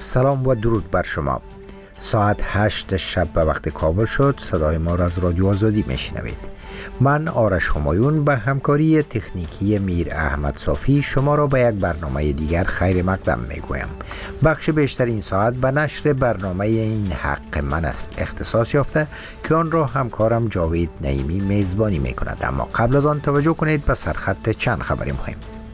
سلام و درود بر شما. ساعت 8 شب به وقت کابل شد. صدای ما را از رادیو آزادی میشنوید. من آرش همایون به همکاری تکنیکی میر احمد صافی شما را به یک برنامه دیگر خیر مقدم میگویم. بخش بیشتر این ساعت به نشر برنامه این حق من است اختصاص یافته که آن را همکارم جاوید نعیمی میزبانی میکند. اما قبل از آن توجه کنید به سرخط چند خبر مهم.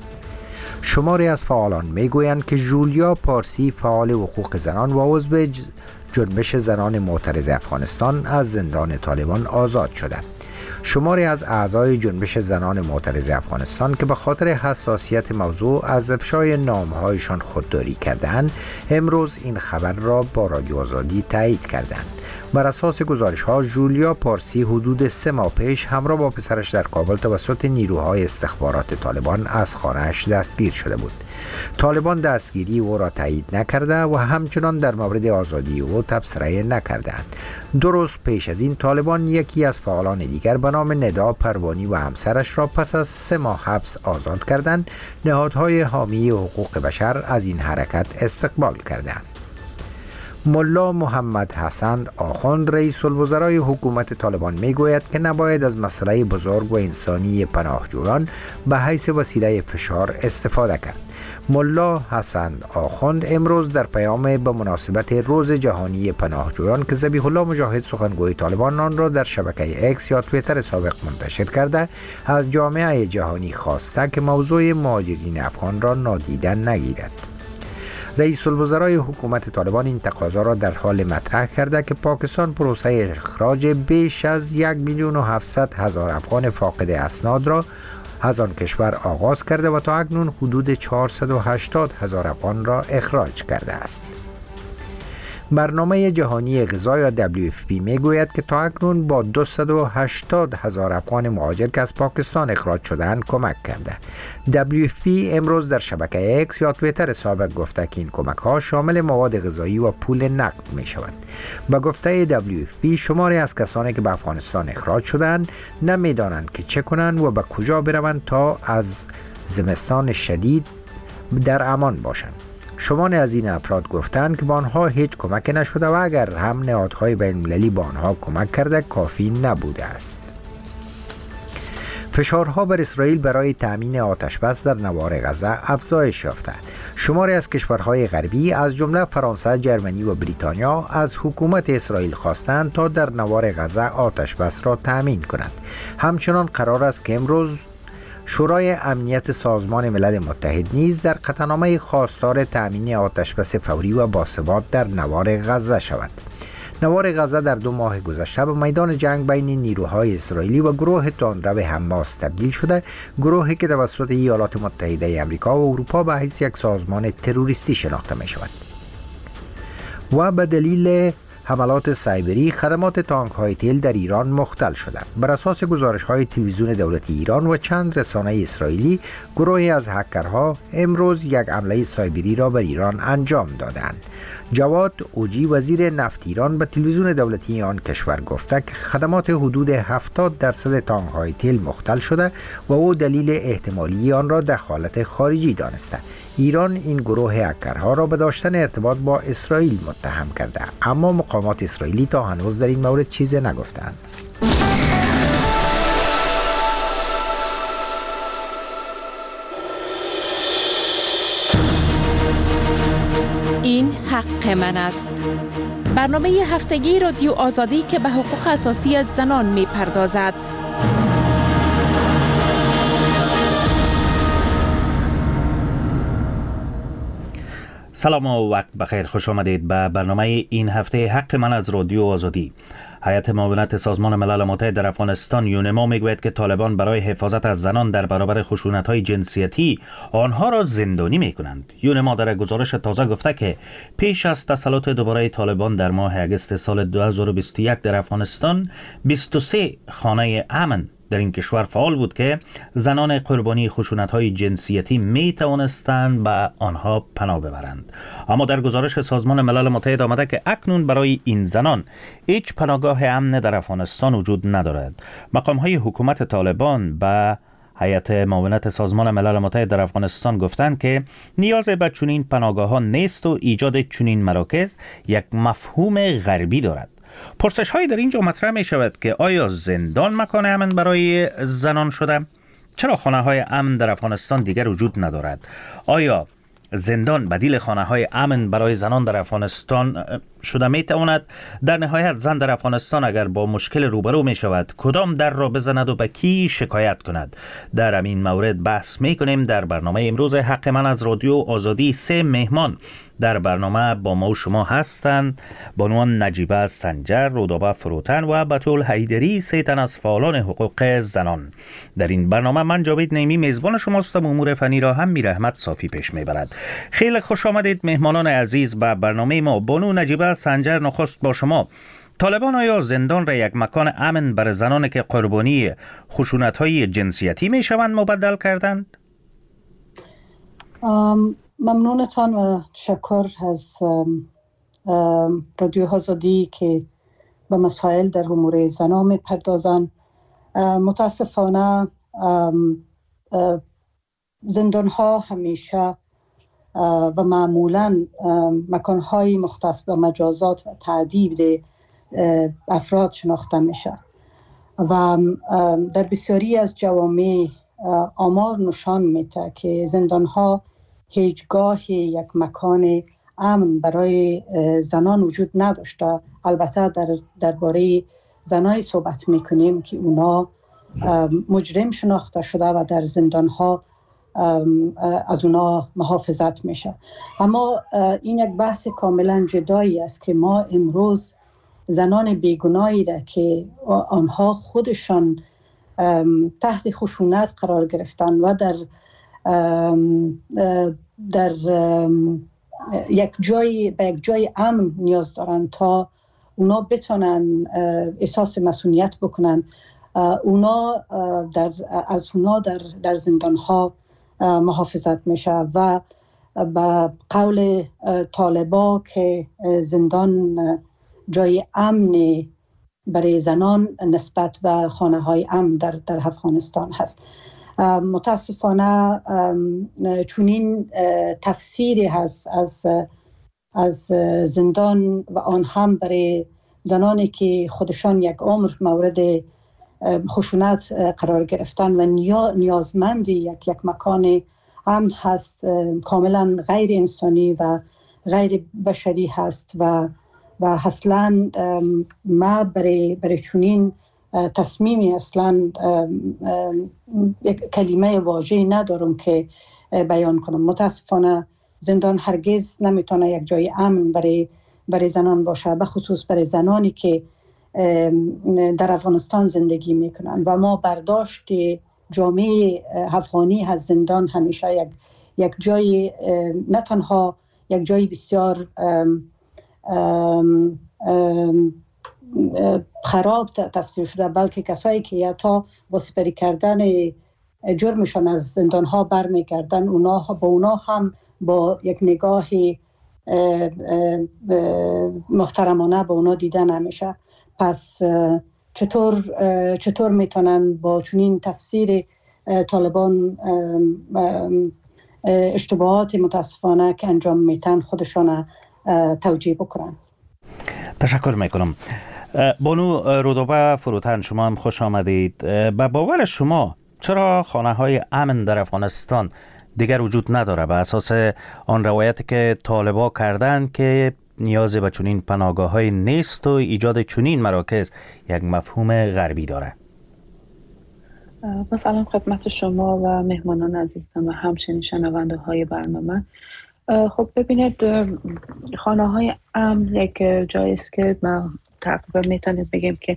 شماری از فعالان میگویند که جولیا پارسی، فعال حقوق زنان و عضو جنبش زنان معترض افغانستان، از زندان طالبان آزاد شده. شماری از اعضای جنبش زنان معترض افغانستان که به خاطر حساسیت موضوع از افشای نامهایشان خودداری کردند، امروز این خبر را با رادیو آزادی تایید کردند. بر اساس گزارش ها، جولیا پارسی حدود 3 ماه پیش همراه با پسرش در کابل توسط نیروهای استخبارات طالبان از خانه‌اش دستگیر شده بود. طالبان دستگیری او را تایید نکرده و همچنان در مورد آزادی او تبصره نکردند. 2 روز پیش از این طالبان یکی از فعالان دیگر به نام ندا پروانی و همسرش را پس از 3 ماه حبس آزاد کردند. نهادهای حامی حقوق بشر از این حرکت استقبال کردند. ملا محمد حسن آخوند، رئیس الوزرای حکومت طالبان، میگوید که نباید از مسئله بزرگ و انسانی پناهجویان به حیث وسیله فشار استفاده کرد. ملا حسن آخوند امروز در پیام به مناسبت روز جهانی پناهجویان که ذبیح الله مجاهد سخنگوی طالبان آن را در شبکه اکس یا توییتر سابق منتشر کرده، از جامعه جهانی خواسته که موضوع مهاجرین افغان را نادیده نگیرد. رئیس الوزرای حکومت طالبان این تقاضا را در حال مطرح کرده که پاکستان پروسه اخراج بیش از 1,700,000 افغان فاقد اسناد را از آن کشور آغاز کرده و تا اکنون حدود 480,000 افغان را اخراج کرده است. برنامه جهانی غذا یا WFP میگوید که تا اکنون با 280,000 افغان مهاجر که از پاکستان اخراج شدند کمک کرده. WFP امروز در شبکه اکس یا توییتر سابق گفته که این کمک ها شامل مواد غذایی و پول نقد می شود. با گفته WFP شماری از کسانی که به افغانستان اخراج شدند نمی دانند که چه کنند و به کجا بروند تا از زمستان شدید در امان باشند. شماری از این افراد گفتند که با آنها هیچ کمک نشده و اگر هم نهادهای بین‌المللی با آنها کمک کرده کافی نبوده است. فشارها بر اسرائیل برای تأمین آتش‌بس در نوار غزه افزایش یافته. شماری از کشورهای غربی از جمله فرانسه، جرمنی و بریتانیا از حکومت اسرائیل خواستند تا در نوار غزه آتش‌بس را تأمین کند. همچنان قرار است که امروز شورای امنیت سازمان ملل متحد نیز در قطعنامه خواستار تأمین آتش‌بس فوری و باثبات در نوار غزه شود. نوار غزه در 2 ماه گذشته به میدان جنگ بین نیروهای اسرائیلی و گروه تندرو حماس تبدیل شده، گروهی که توسط ایالات متحده آمریکا و اروپا به حیث یک سازمان تروریستی شناخته می شود. و به دلیل حملات سایبری خدمات تانک های تیل در ایران مختل شده. بر اساس گزارش های تلویزیون دولتی ایران و چند رسانه اسرائیلی، گروهی از هکرها امروز یک حمله سایبری را بر ایران انجام دادند. جواد اوجی، وزیر نفت ایران، به تلویزیون دولتی آن کشور گفته که خدمات حدود 70% تانک های تیل مختل شده و او دلیل احتمالی آن را دخالت خارجی دانسته. ایران این گروه هکرها را به داشتن ارتباط با اسرائیل متهم کرده، اما مقامات اسرائیلی تا هنوز در این مورد چیزی نگفتند. این حق من است. برنامه هفتگی رادیو آزادی که به حقوق اساسی زنان می پردازد. سلام و وقت بخیر، خوش آمدید به برنامه این هفته حق من از رادیو آزادی. هیئت معاونت سازمان ملل متحد در افغانستان یونما میگوید که طالبان برای حفاظت از زنان در برابر خشونت‌های جنسیتی آنها را زندانی می‌کنند. یونما در گزارش تازه گفته که پیش از تسلط دوباره طالبان در ماه اگست سال 2021 در افغانستان 23 خانه امن در این کشور فعال بود که زنان قربانی خشونت‌های جنسیتی می توانستند به آنها پناه ببرند. اما در گزارش سازمان ملل متحد آمده که اکنون برای این زنان هیچ پناهگاه امن در افغانستان وجود ندارد. مقام‌های حکومت طالبان به هیئت معاونت سازمان ملل متحد در افغانستان گفتند که نیاز به چنین پناهگاه‌ها نیست و ایجاد چنین مراکز یک مفهوم غربی دارد. پرسش هایی در اینجا مطرح می شود که آیا زندان مکان امن برای زنان شده؟ چرا خانه های امن در افغانستان دیگر وجود ندارد؟ آیا زندان بدیل خانه های امن برای زنان در افغانستان شده می تواند؟ در نهایت زن در افغانستان اگر با مشکل روبرو می شود کدام در را بزند و به کی شکایت کند؟ در همین مورد بحث می کنیم در برنامه امروز حق من از رادیو آزادی. 3 مهمان در برنامه با ما و شما هستند: بانوان نجیبه سنجر، رودابه فروتن و بتول حیدری، 3 تن از فعالان حقوق زنان. در این برنامه من جاوید نیمی میزبان شماستم. امور فنی را هم میر احمد صافی پیش میبرد. خیلی خوش آمدید مهمانان عزیز به برنامه ما. بانو نجیبه سنجر، نخست با شما. طالبان آیا زندان را یک مکان امن برای زنانی که قربانی خشونت‌های جنسیتی میشوند مبدل کردند؟ ممنونتان و تشکر از رادیو آزادی که به مسائل در امور زنان میپردازند. متاسفانه زندان ها همیشه و معمولا مکانهای مختص به مجازات و تعذیب افراد شناخته میشه و در بسیاری از جوامع آمار نشان میده که زندان ها هیچگاه یک مکان امن برای زنان وجود نداشته. البته درباره زنای صحبت میکنیم که اونا مجرم شناخته شده و در زندان ها از اونا محافظت میشه. اما این یک بحث کاملا جدایی است که ما امروز زنان بیگناهی را که آنها خودشان تحت خشونت قرار گرفتن و در یک جای امن نیاز دارن تا اونا بتونن احساس مسئولیت بکنن. از اونا در زندان ها محافظت میشه و به قول طالبا که زندان جای امن برای زنان نسبت به خانه های امن در افغانستان هست. متاسفانه چنین تفسیری هست از زندان و آن هم برای زنانی که خودشان یک عمر مورد خشونت قرار گرفتن و نیازمند یک مکان امن هست، کاملا غیر انسانی و غیر بشری هست و اصلا ما برای چنین تصمیمی اصلا یک کلمه واژه‌ای ندارم که بیان کنم. متاسفانه زندان هرگز نمیتونه یک جای امن برای زنان باشه، به خصوص برای زنانی که در افغانستان زندگی میکنن و ما برداشت جامعه افغانی از زندان همیشه یک جای، نه تنها یک جای بسیار خراب تفسیر شده، بلکه کسایی که یا تا با سپری کردن جرمشان از زندان ها برمیگردن اونا هم با یک نگاه محترمانه به اونا دیده نمیشه. پس چطور میتونن با چنین تفسیر طالبان اشتباهات متاسفانه که انجام میتن خودشان توجیه بکنن؟ تشکر میکنم. بانو رودابه فروتن، شما هم خوش آمدید. به باور شما چرا خانه های امن در افغانستان دیگر وجود نداره به اساس آن روایتی که طالبا کردند که نیاز به چنین پناهگاه های نیست و ایجاد چنین مراکز یک مفهوم غربی داره؟ سلام خدمت شما و مهمانان عزیزم و همچنین شنونده های برنامه. خب ببینید، خانه های امن یک جایی است که ما تقریبا میتونیم بگیم که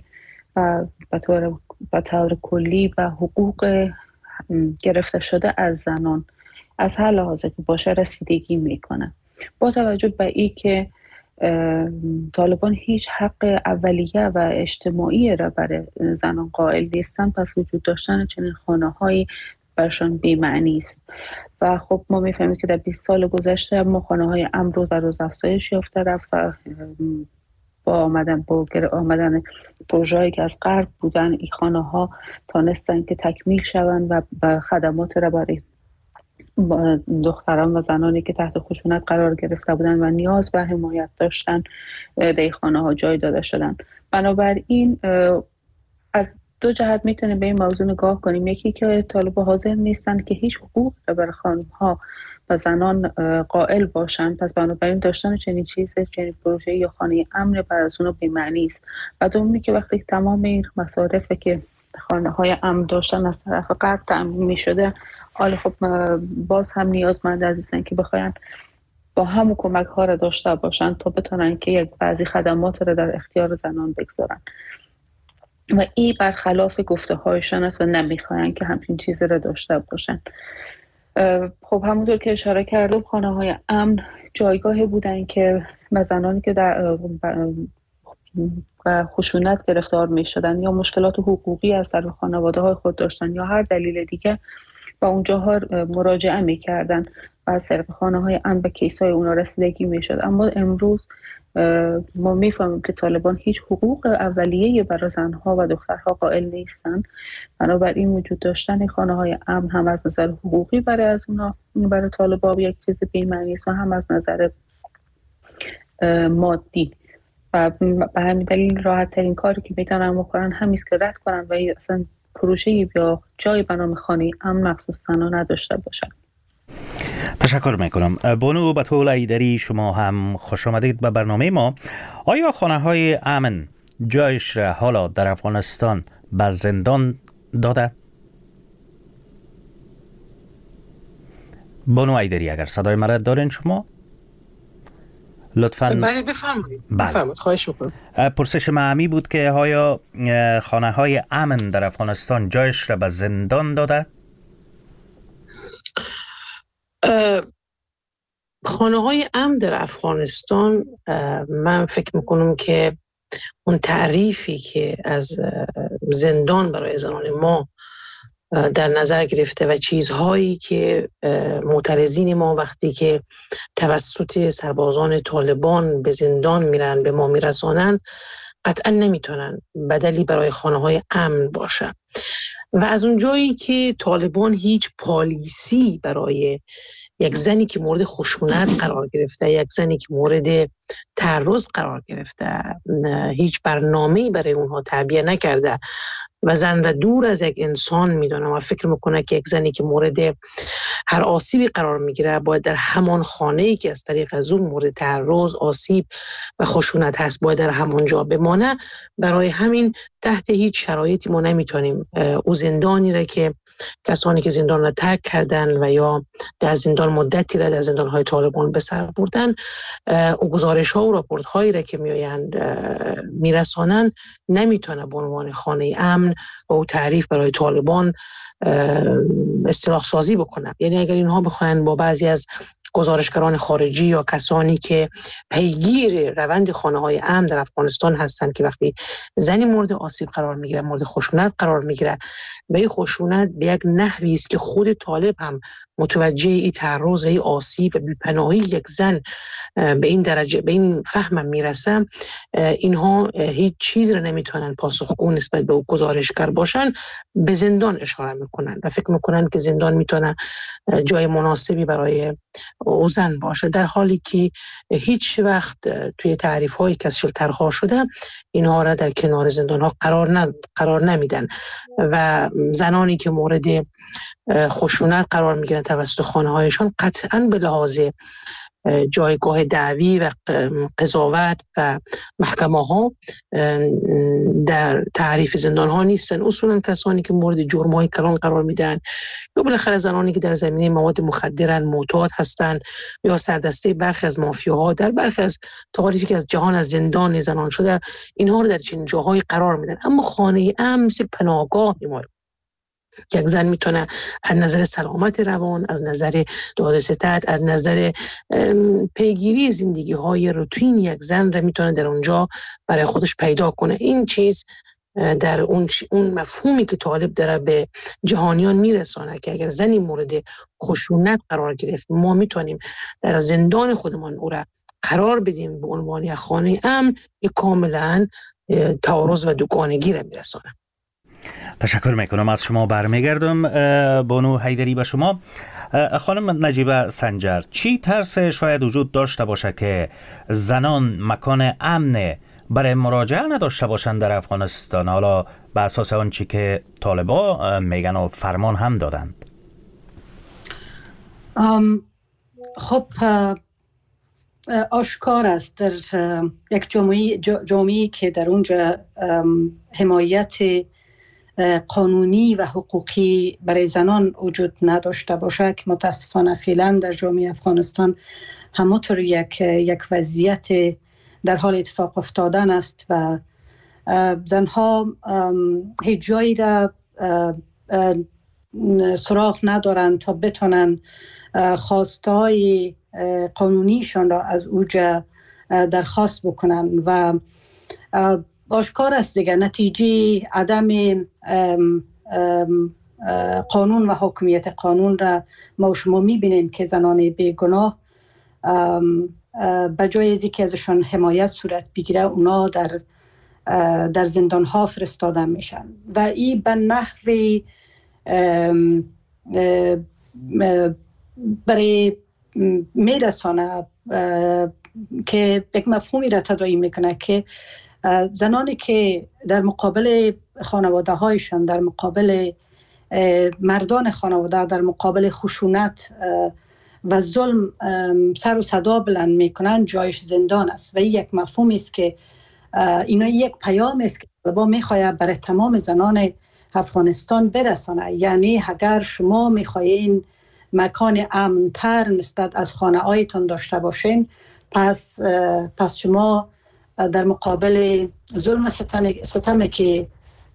به طور کلی به حقوق گرفته شده از زنان از هر لحاظی که باشه رسیدگی میکنه. با توجه به این که طالبان هیچ حق اولیه و اجتماعی را برای زنان قائل نیستن، پس وجود داشتن چنین خانه‌هایی برشان بی‌معنی است. و خب ما می‌فهمیم که در 20 سال گذشته ما خانه‌های امن روز به روز افزایش یافته رفت و با آمدن پروژه‌ای که از غرب بودن، این خانه ها تانستن که تکمیل شوند و خدمات را برای دختران و زنانی که تحت خشونت قرار گرفته بودند و نیاز به حمایت داشتن در این خانه ها جای داده شدن. بنابراین از دو جهت میتونیم به این موضوع نگاه کنیم. یکی که طالبان حاضر نیستن که هیچ حقوق برای خانم ها و زنان قائل باشن، پس بنابراین داشتن چنین پروژه یا خانه امن بر از اونو بی‌معنی است. و دومی که وقتی تمام این مصارفی که خانه های امن داشتن از طرف غرب تامین میشده، حالا خب باز هم نیازمند هستن که بخواین با همون کمک ها را داشته باشن تا بتونن که یک بعضی خدمات را در اختیار زنان بگذارن و این برخلاف گفته هایشان است و نمیخواین که همچین چیزی را داشته باشن. خب همونطور که اشاره کردم، خانه های امن جایگاهی بودن که زنانی که در خشونت گرفتار می شدن یا مشکلات حقوقی از طرف خانواده های خود داشتن یا هر دلیل دیگه و اونجاها مراجعه می کردن و از طرف خانه های امن به کیس های اونا رسیدگی می شد. اما امروز ما می فهمیم که طالبان هیچ حقوق اولیه برای زنها و دخترها قائل نیستن. بنابراین وجود داشتن خانه های امن هم از نظر حقوقی برای طالبان یک چیز بی‌معنی است و هم از نظر مادی. و به همین دلیل راحت ترین کاری که میتونن بکنن همیست که رد کنن و اصلا پروژه‌ای یا جای به نام خانه امن مخصوص زنان نداشته باشن. تشکر میکنم. بانو بتول ایدری، شما هم خوش آمدید به برنامه ما. آیا خانه های امن جایش را حالا در افغانستان به زندان داده؟ بانو ایدری، اگر صدای مرا دارین شما لطفاً. بله بفرمایید. بفرمایید، خواهش میکنم. پرسش معمی بود که آیا خانه های امن در افغانستان جایش را به زندان داده؟ خانه های امن در افغانستان، من فکر میکنم که اون تعریفی که از زندان برای زنان ما در نظر گرفته و چیزهایی که معترضین ما وقتی که توسط سربازان طالبان به زندان میرن به ما میرسانن قطعا نمیتونن بدلی برای خانه های امن باشه. و از اون جایی که طالبان هیچ پالیسی برای یک زنی که مورد خشونت قرار گرفته، یک زنی که مورد تعرض قرار گرفته، هیچ برنامه‌ای برای اونها تعبیه نکرده و زن را دور از یک انسان میدونه و فکر میکنه که یک زنی که مورد هر آسیبی قرار میگیره باید در همان خانه‌ای که از طریق از اون مورد تعرض، آسیب و خشونت هست باید در همونجا بمانه. برای همین تحت هیچ شرایطی ما نمیتونیم او زندانی را که کسانی که زندان را ترک کردن و یا در زندان مدتی را در زندان‌های طالبان به سر بردن، او گزارش‌ها و راپورت‌هایی را که میآیند میرسانن نمیتونه به عنوان خانه امن و او تعریف برای طالبان اصطلاح سازی بکنه. یعنی اگر اینها بخواین با بعضی از گزارشگران خارجی یا کسانی که پیگیر روند خانه‌های امن در افغانستان هستند که وقتی زنی مورد آسیب قرار میگیره، مورد خشونت قرار میگیره، به این خشونت به یک نحوی است که خود طالب هم متوجه این تعرض و این آسیب و بی‌پناهی یک زن به این درجه به این فهم میرسه، اینها هیچ چیز را نمیتونن پاسخگو نسبت به او گزارشگر باشن، به زندان اشاره میکنن و فکر میکنن که زندان میتونه جای مناسبی برای او زن باشه، در حالی که هیچ وقت توی تعریف هایی که از شلترها شده اینها را در کنار زندان ها قرار نمیدن و زنانی که مورد خشونت قرار میگیرن توسط خانه هایشان قطعاً به لحاظ جایگاه دعوی و قضاوت و محکمه ها در تعریف زندان ها نیستن. اصولا کسانی که مورد جرم های کلان قرار میدن یا بالاخره زنانی که در زمینه مواد مخدرن، معتاد هستند یا سردسته برخی از مافیاها در برخی از تعریفی که از جهان از زندان زنان شده، اینها رو در چنین جاهای قرار میدن. اما خانه امن مثل پناهگاه ما که یک زن میتونه از نظر سلامت روان، از نظر دادستد، از نظر پیگیری زندگی های روتین یک زن را میتونه در اونجا برای خودش پیدا کنه. این چیز در اون مفهومی که طالب داره به جهانیان میرسانه که اگر زنی مورد خشونت قرار گرفت ما میتونیم در زندان خودمان او را قرار بدیم به عنوان یک خانه امن، یک کاملا تعارض و دوگانگی را میرسانه. تشکر میکنم از شما. برمیگردم بانو حیدری به شما. خانم نجیبه سنجر، چی ترس شاید وجود داشته باشه که زنان مکان امن برای مراجعه نداشته باشند در افغانستان، حالا به اساس آن چی که طالبا میگن و فرمان هم دادند؟ خب آشکار است در یک جامعه‌ای که در اونجا حمایت قانونی و حقوقی برای زنان وجود نداشته باشه، که متاسفانه فعلا در جامعه افغانستان همونطور یک وضعیت در حال اتفاق افتادن است و زنها هیچ جایی را سراغ ندارند تا بتونن خواستهای قانونیشان را از اوجا درخواست بکنن و آشکار است دیگه نتیجه عدم قانون و حاکمیت قانون را ما شما میبینیم که زنان بیگناه بجای از اینکه ازشان حمایت صورت بگیره اونا در زندان ها فرستاده میشن و این به نحوی برای میرسانه که یک مفهومی را تداعی میکنه که زنانی که در مقابل خانواده هایشان، در مقابل مردان خانواده، در مقابل خشونت و ظلم سر و صدا بلند میکنن، جایش زندان است و این یک مفهومی است که اینا یک پیام است که طالبا میخواد برای تمام زنان افغانستان برسانه. یعنی اگر شما میخواین مکان امن‌تر نسبت از خانه هایتون داشته باشین، پس شما در مقابل ظلم و ستمی که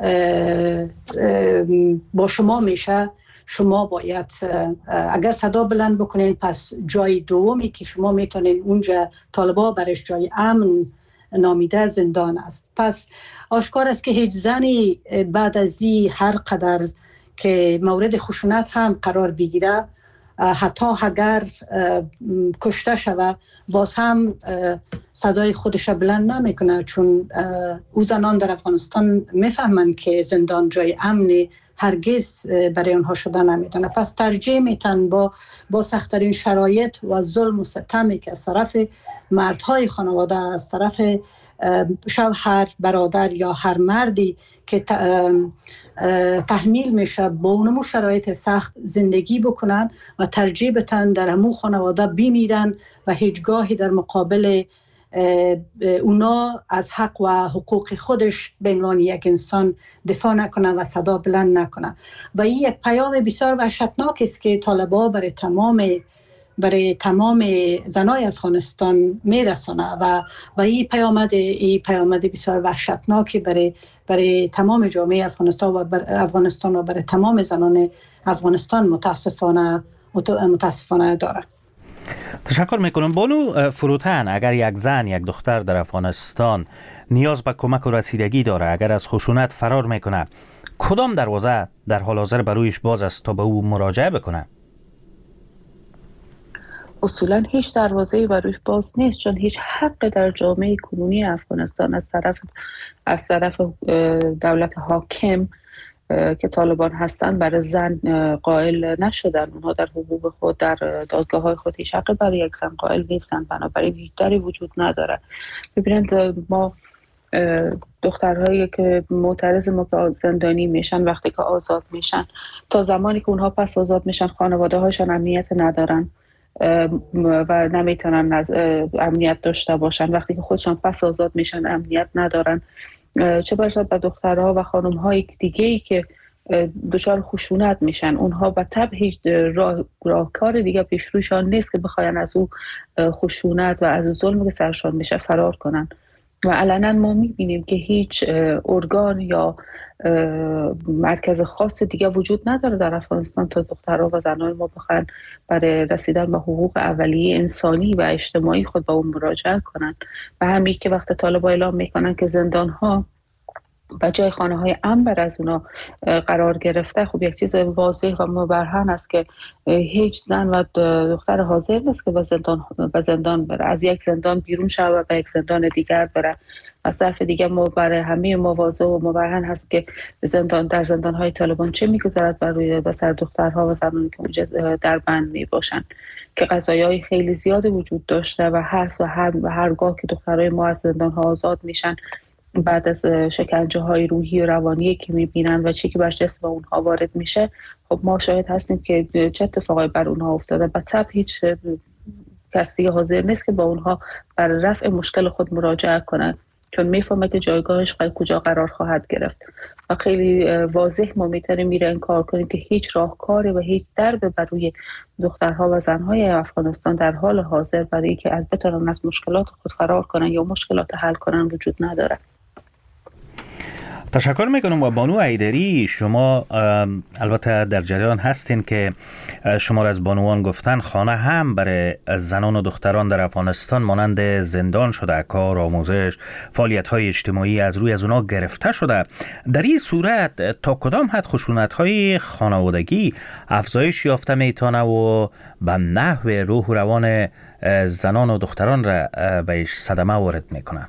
با شما میشه، شما باید اگر صدا بلند بکنین، پس جای دومی که شما میتونین اونجا طالبا برش جای امن نامیده زندان است. پس آشکار است که هیچ زنی بعد از این هر قدر که مورد خشونت هم قرار بگیره، حتی اگر کشته شود، باز هم صدای خودش بلند نمیکنه، چون او زنان در افغانستان میفهمن که زندان جای امنی هرگز برای اونها شده نمیدونه. پس ترجیح میتن با سخت‌ترین شرایط و ظلم و ستمی که از طرف مردهای خانواده، از طرف شوهر، برادر یا هر مردی که تحمیل میشه با اونمو شرایط سخت زندگی بکنن و ترجیح بتن در همون خانواده بمیرن و هیچگاهی در مقابل اونا از حق و حقوق خودش به عنوان یک انسان دفاع نکنن و صدا بلند نکنن. و این یک پیام بسیار وحشتناک است که طالبا برای تمام زنای افغانستان میرسونه و این پیامد بسیار وحشتناکی برای تمام جامعه افغانستان و برای تمام زنان افغانستان متاسفانه داره. تشکر میکنم. بانو فروتن، اگر یک زن، یک دختر در افغانستان نیاز به کمک و رسیدگی داره، اگر از خشونت فرار میکنه، کدام دروازه در حال حاضر برویش باز است تا به او مراجعه بکنه؟ اصولا هیچ دروازه‌ای بروش باز نیست، چون هیچ حق در جامعه کنونی افغانستان از طرف دولت حاکم که طالبان هستن برای زن قائل نشدن. اونها در حقوق خود، در دادگاه‌های خود هیچ حق برای یک زن قائل نیستن، بنابراین هیچ دری وجود نداره. ببینید، ما دخترهایی که معترض زندانی میشن، وقتی که آزاد میشن، تا زمانی که اونها پس آزاد میشن، خانواده هاشون امنیت ندارن و نمیتونن امنیت داشته باشن. وقتی که خودشان پس آزاد میشن امنیت ندارن، چه باشد به دخترها و خانم‌های دیگه‌ای که دچار خشونت میشن. اونها به طبع هیچ راهکار دیگه پیش رویشان نیست که بخواین از او خشونت و از او ظلمی که سرشان میشه فرار کنن. و علنا ما میبینیم که هیچ ارگان یا مرکز خاص دیگه وجود نداره در افغانستان تا دخترها و زنان ما بخواهن برای رسیدن به حقوق اولیه انسانی و اجتماعی خود به اون مراجعه کنن. و همین که وقت طالبان اعلام میکنن که زندان‌ها و جای خانه‌های امن از اونا قرار گرفته، خب یک چیز واضح و مبرهن است که هیچ زن و دختر حاضر نیست که به زندان بره، از یک زندان بیرون شود و به یک زندان دیگر بره. از طرف دیگه برای همه مواضع و مبرهن هست که در زندان‌های طالبان چه می‌گذرد بر سر دخترها و زنانی که اونجا در بند میباشند، که قضایای خیلی زیاد وجود داشته و هرگاه که دخترای ما از زندان‌ها آزاد میشن، بعد از شکنجه‌های روحی و روانی که می‌بینن و چی که بر جسم اونها وارد میشه، خب ما شاهد هستیم که چه اتفاقی بر اونها افتاده. به طبع هیچ کس دیگه حاضر نیست که با اونها بر رفع مشکل خود مراجعه کنه، چون میفهمه که جایگاهش کجا قرار خواهد گرفت. و خیلی واضح ما میتونیم میره انکار کنیم که هیچ راهکاری و هیچ دربی برای دخترها و زنهای افغانستان در حال حاضر برای که بتونن از مشکلات خود فرار کنن یا مشکلات حل کنن وجود نداره. تشکر میکنم. و بانو ایدری، شما البته در جریان هستین که شما از بانوان گفتن خانه هم برای زنان و دختران در افغانستان مانند زندان شده، کار، آموزش، فعالیت های اجتماعی از اونا گرفته شده. در این صورت تا کدام حد خشونت های خانوادگی افزایش یافته میتونه و به نحو روح و روان زنان و دختران را بهش صدمه وارد میکنه؟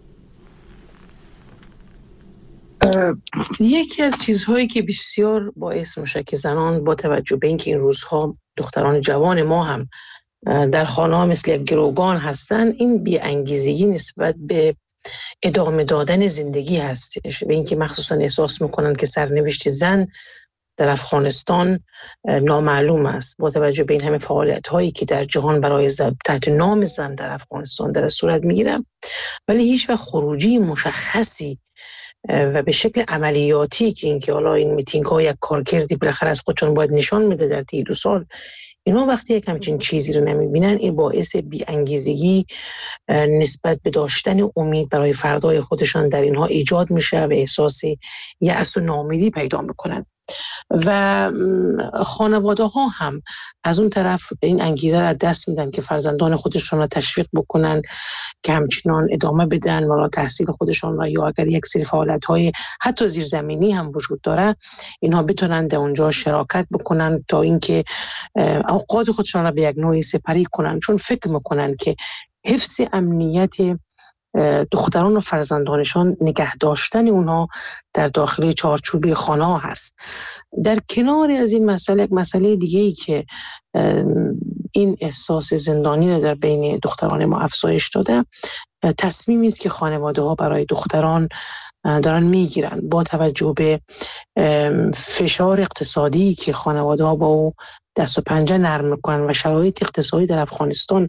یکی از چیزهایی که بسیار باعث میشه که زنان با توجه به اینکه این روزها دختران جوان ما هم در خانه‌ها مثل یک گروگان هستن، این بی‌انگیزگی نسبت به ادامه دادن زندگی هستش، به اینکه مخصوصا احساس میکنن که سرنوشت زن در افغانستان نامعلوم است، با توجه به این همه فعالیت هایی که در جهان برای تحت نام زن در افغانستان در صورت میگیره، ولی هیچ وقت خروجی مشخصی و به شکل عملیاتی که اینکه حالا این میتینگ ها یک کارکردی بالاخره از خودشون باید نشان میده در طی 2 سال، اینا وقتی یک همچین چیزی رو نمیبینن، این باعث بی‌انگیزگی نسبت به داشتن امید برای فردای خودشان در اینها ایجاد میشه و احساس یأس و ناامیدی پیدا میکنن. و خانواده ها هم از اون طرف این انگیزه را دست میدن که فرزندان خودشون را تشویق بکنن که همچنان ادامه بدن و تحصیل خودشون را، یا اگر یک سری فعالیت های حتی زیرزمینی هم وجود داره اینها بتونن در اونجا شراکت بکنن تا اینکه اوقات خودشون را به یک نوعی سپری کنن، چون فکر میکنن که حفظ امنیت دختران و فرزندانشان، نگه داشتن اونها در داخل چارچوبی خانه ها هست. در کنار از این مسئله، یک مسئله دیگه ای که این احساس زندانی رو در بین دختران ما افزایش داده، تصمیمی است که خانواده ها برای دختران دارن میگیرن با توجه به فشار اقتصادی که خانواده ها با او دست و پنجه نرم میکنن و شرایط اقتصادی در افغانستان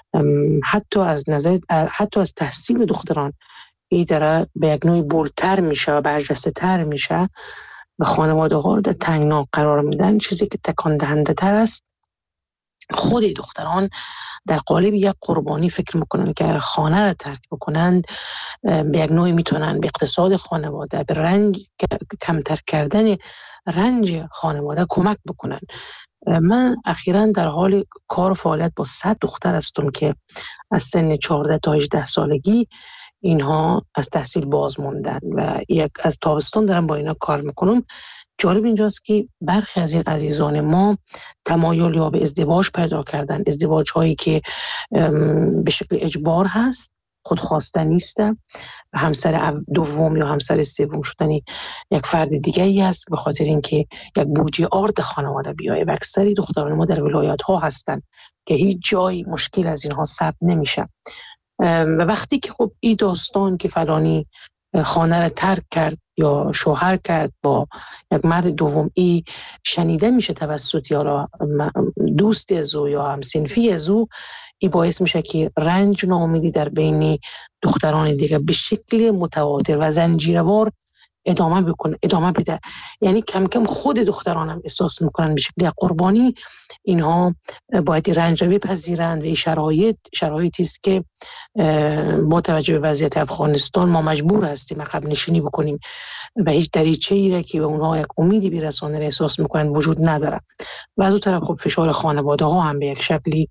حتی از تحصیل دختران این داره به یک نوعی بولتر میشه و برجسته تر میشه و خانواده ها رو در تنگنا قرار میدن. چیزی که تکان دهنده تر است، خود دختران در قالب یک قربانی فکر میکنن که اگر خانه را ترک بکنند به یک نوعی میتونن به اقتصاد خانواده، به رنج کمتر کردن رنج خانواده کمک بکنن. من اخیراً در حال کار و فعالیت با 100 دختر هستم که از سن 14 تا 18 سالگی اینها از تحصیل باز موندن و از تابستان دارم با اینا کار میکنم. جالب اینجاست که برخی از این عزیزان ما تمایل یا به ازدواج پیدا کردن، ازدواج هایی که به شکل اجبار هست، خودخواسته نیسته، همسر دوم یا همسر سوم شدن یک فرد دیگری است به خاطر اینکه یک بودجه آرد خانواده بیایه. و اکثری دختران ما در ولایات ها هستند که هیچ جای مشکل از اینها ثبت نمیشه و وقتی که خب این داستان که فلانی خانه را ترک کرد یا شوهر کرد با یک مرد دوم، ای شنیده میشه توسط یا دوست از او یا هم صنفی از او، ای باعث میشه که رنج و ناامیدی در بین دختران دیگه به شکل متواتر و زنجیروار ادامه بده. یعنی کم کم خود دختران هم احساس میکنن به شکل قربانی اینها باید رنج رو بپذیرند و این شرایطی است که با توجه به وضعیت افغانستان ما مجبور هستیم عقب نشینی بکنیم و هیچ دریچه‌ای را که به اونها یک امیدی برسونه احساس میکنن وجود نداره. و از اون طرف خب فشار خانواده ها هم به یک شکلی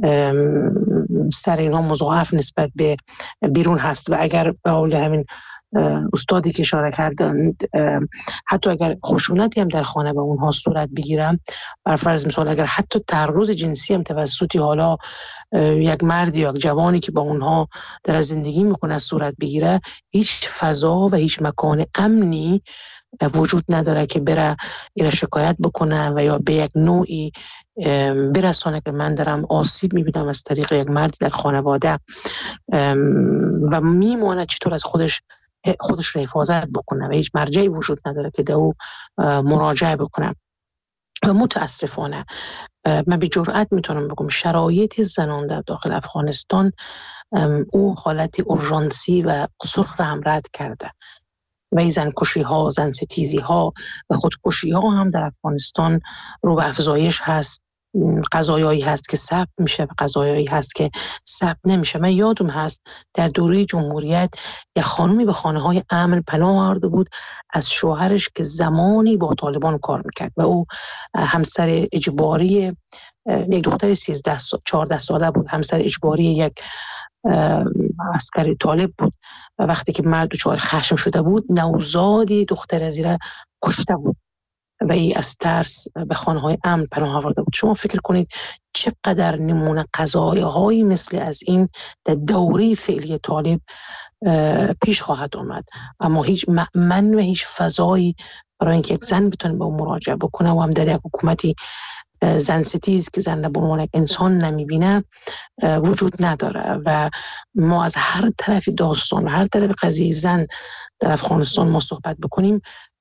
سر اینها مضاعف نسبت به بیرون هست و اگر به حال همین استادی که اشاره کردند، حتی اگر خشونتی هم در خانه با اونها صورت بگیره، بر فرض مثال اگر حتی تعرض جنسی هم توسط حالا یک مرد یا یک جوانی که با اونها در زندگی میکنه صورت بگیره، هیچ فضا و هیچ مکان امنی وجود نداره که بره ایره شکایت بکنه و یا به یک نوعی برسانه که من دارم آسیب میبینم از طریق یک مردی در خانواده و میمونه چطور از خودش رو حفاظت بکنه و هیچ مرجعی وجود نداره که در او مراجعه بکنه. و متاسفانه من به جرئت میتونم بگم شرایط زنان در داخل افغانستان او حالت اورژانسی و سرخ را هم رد کرده و این زنکشی ها، زن ستیزی ها و خودکشی ها هم در افغانستان رو به افزایش هست. قضایایی هست که ثبت میشه و قضایایی هست که ثبت نمیشه. من یادم هست در دوره جمهوریت یک خانمی به خانه های امن پناه آورده بود از شوهرش که زمانی با طالبان کار میکرد و او همسر اجباری یک دختر 14 ساله بود، همسر اجباری یک عسکر طالب بود و وقتی که مرد دچار خشم شده بود نوزادی دختر زیره کشته بود و ای از ترس به خانه‌های امن پناه آورده بود. شما فکر کنید چقدر نمونه قضایا‌هایی مثل از این در دوره فعلی طالب پیش خواهد آمد، اما هیچ مأمن و هیچ فضایی برای اینکه یک زن بتونه به مراجعه بکنه و هم در یک حکومتی زن ستیز که زن به عنوان یک انسان نمیبینه وجود نداره و ما از هر طرف داستان و هر طرف قضیه زن در افغانستان ما صحبت بکنیم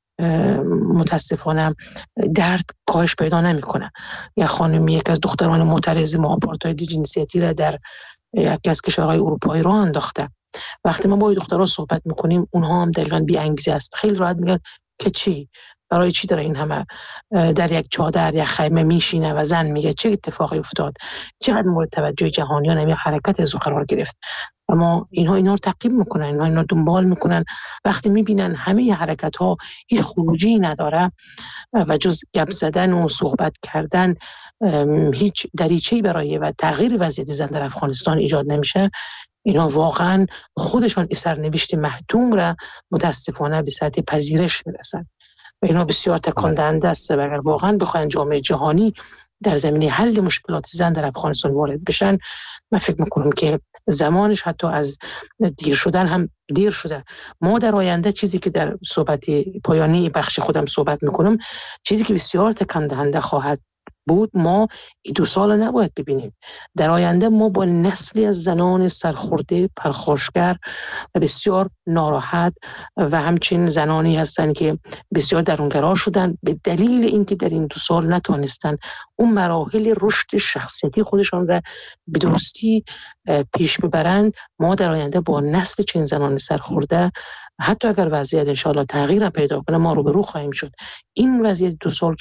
متاسفانه درد کاهش پیدا نمیکنه. یک خانمی یک از دختران معترض ما آپارتاید جنسیتی را در یکی از کشورهای اروپایی راه انداخته. وقتی ما با دخترها صحبت میکنیم اونها هم دقیقاً بی انگیزه است، خیلی راحت میگن که چی برای چی داره این همه در یک چادر یک خیمه میشینه و زن میگه چه اتفاقی افتاد، چقدر مورد توجه جهانیان همین حرکت از قرار گرفت. اما اینها رو تعقیب میکنن، اینها رو دنبال میکنن. وقتی میبینن همه حرکت ها هیچ خروجی نداره و جز گپ زدن و صحبت کردن هیچ دریچه‌ای برای و تغییر وضعیت زن در افغانستان ایجاد نمیشه، اینا واقعا خودشان سرنوشت محتوم را متاسفانه به سطح پذیرش میرسن و اینا بسیار تکان دهنده است. و اگر واقعا بخواین جامعه جهانی در زمینه حل مشکلات زن در افغانستان وارد بشن، من فکر میکنم که زمانش حتی از دیر شدن هم دیر شده. ما در آینده چیزی که در صحبت پایانی بخش خودم صحبت میکنم، چیزی که بسیار تکان دهنده خواهد بود، ما این 2 سال نباید ببینیم. در آینده ما با نسلی از زنان سرخورده، پرخاشگر و بسیار ناراحت و همچنین زنانی هستند که بسیار درونگرا شدن به دلیل اینکه در این 2 سال نتوانستن اون مراحل رشد شخصیتی خودشان را به درستی پیش ببرند. ما در آینده با نسل چنین زنان سرخورده، حتی اگر وضعیت انشاءالله تغییر پیدا کنه، ما روبرو خواهیم شد. این وضعیت 2 سال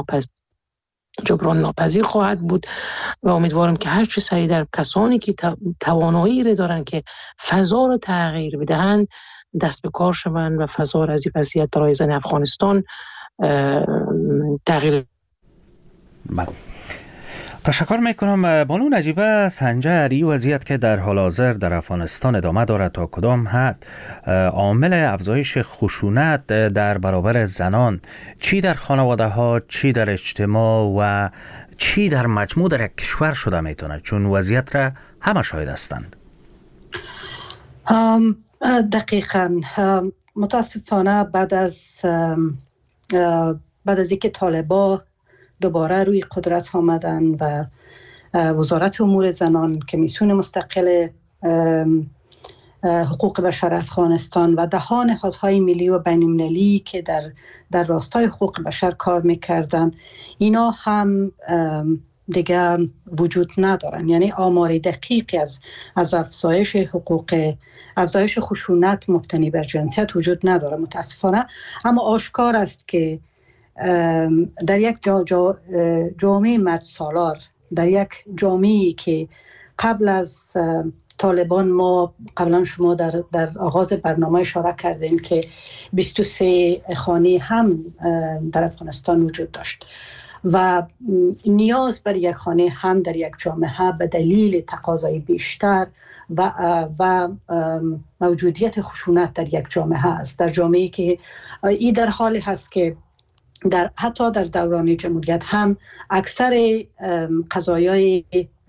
جبران ناپذیر خواهد بود و امیدوارم که هر چه سریعتر کسانی که توانایی را دارن که فضا را تغییر بدهند دست به کار شوند و فضا را از این وضعیت برای زن افغانستان تغییر. تشکر میکنم بانو نجیبه سنجر. وضعیت که در حال حاضر در افغانستان ادامه دارد، تا کدام حد عامل افزایش خشونت در برابر زنان، چی در خانواده ها، چی در اجتماع و چی در مجموع در یک کشور شده میتونه، چون وضعیت را همه شاهد هستند؟ دقیقاً متاسفانه بعد از اینکه طالبان دوباره روی قدرت آمدن و وزارت امور زنان، کمیسیون مستقل حقوق بشر افغانستان و دهان نهادهای ملی و بین‌المللی که در راستای حقوق بشر کار میکردن، اینا هم دیگه وجود ندارن. یعنی آمار دقیقی از افزایش افزایش خشونت مبتنی بر جنسیت وجود نداره متاسفانه. اما آشکار است که در یک جامعه مردسالار، در یک جامعه‌ای که قبل از طالبان، ما قبلا شما در آغاز برنامه اشاره کردیم که 23 خانه هم در افغانستان وجود داشت و نیاز بر یک خانه هم در یک جامعه به دلیل تقاضای بیشتر و موجودیت خشونت در یک جامعه است، در جامعه‌ای که این در حالی هست که حتی در دوران جمهوریت هم اکثر قضایای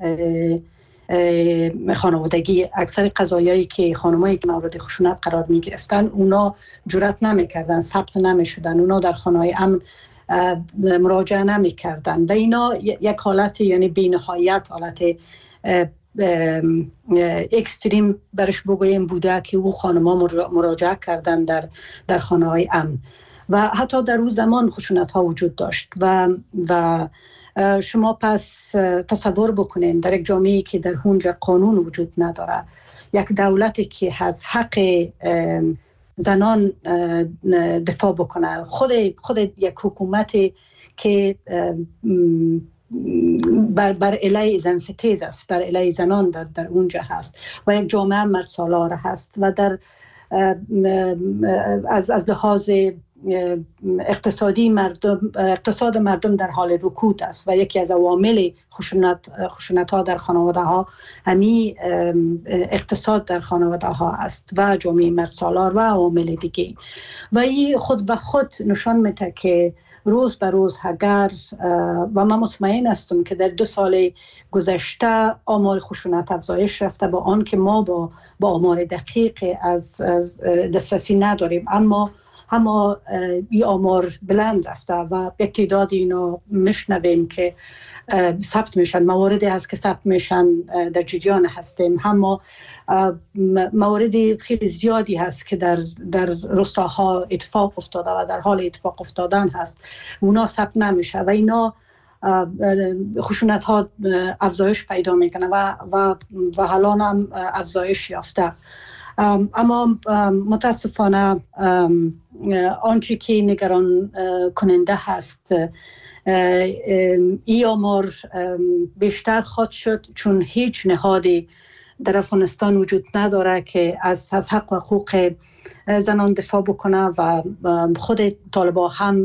خانوادگی، اکثر قضایایی که خانمایی که مورد خشونت قرار می گرفتن اونا جرأت نمی کردن، ثبت نمی شدن، اونا در خانه‌های امن مراجعه نمی کردن و اینا یک حالت یعنی بی‌نهایت حالت اکستریم برش بگوییم بوده که او خانم‌ها مراجعه کردن در خانه‌های امن و حتی در اون زمان خشونت ها وجود داشت و شما پس تصور بکنین در یک جامعه‌ای که در اونجا قانون وجود نداره، یک دولتی که از حق زنان دفاع بکنه، خود یک حکومتی که بر علیه زن ستیز است، بر علیه زنان در اونجا هست و یک جامعه مرد سالار هست و در از لحاظ اقتصاد مردم در حال رکود است و یکی از عوامل خشونت ها در خانواده ها همین اقتصاد در خانواده ها است و جامعه مرد سالار و عوامل دیگه و این خود به خود نشان میده که روز به روز اگر و من مطمئن هستم که در 2 سال گذشته آمار خشونت افزایش رفته با آن که ما با آمار دقیق از دسترسی نداریم، اما این آمار بلند رفته و یک تعداد اینا میشنویم که ثبت میشن، مواردی هست که ثبت میشن در جریان هستیم، اما موارد خیلی زیادی هست که در روستاها اتفاق افتاده و در حال اتفاق افتادن هست، اونا ثبت نمیشه و اینا خشونت ها افزایش پیدا میکنه و الان هم افزایش یافته. اما متاسفانه آنچه که نگران کننده هست این آمار بیشتر خواهد شد چون هیچ نهادی در افغانستان وجود نداره که از حق و حقوق زنان دفاع بکنه و خود طالبان هم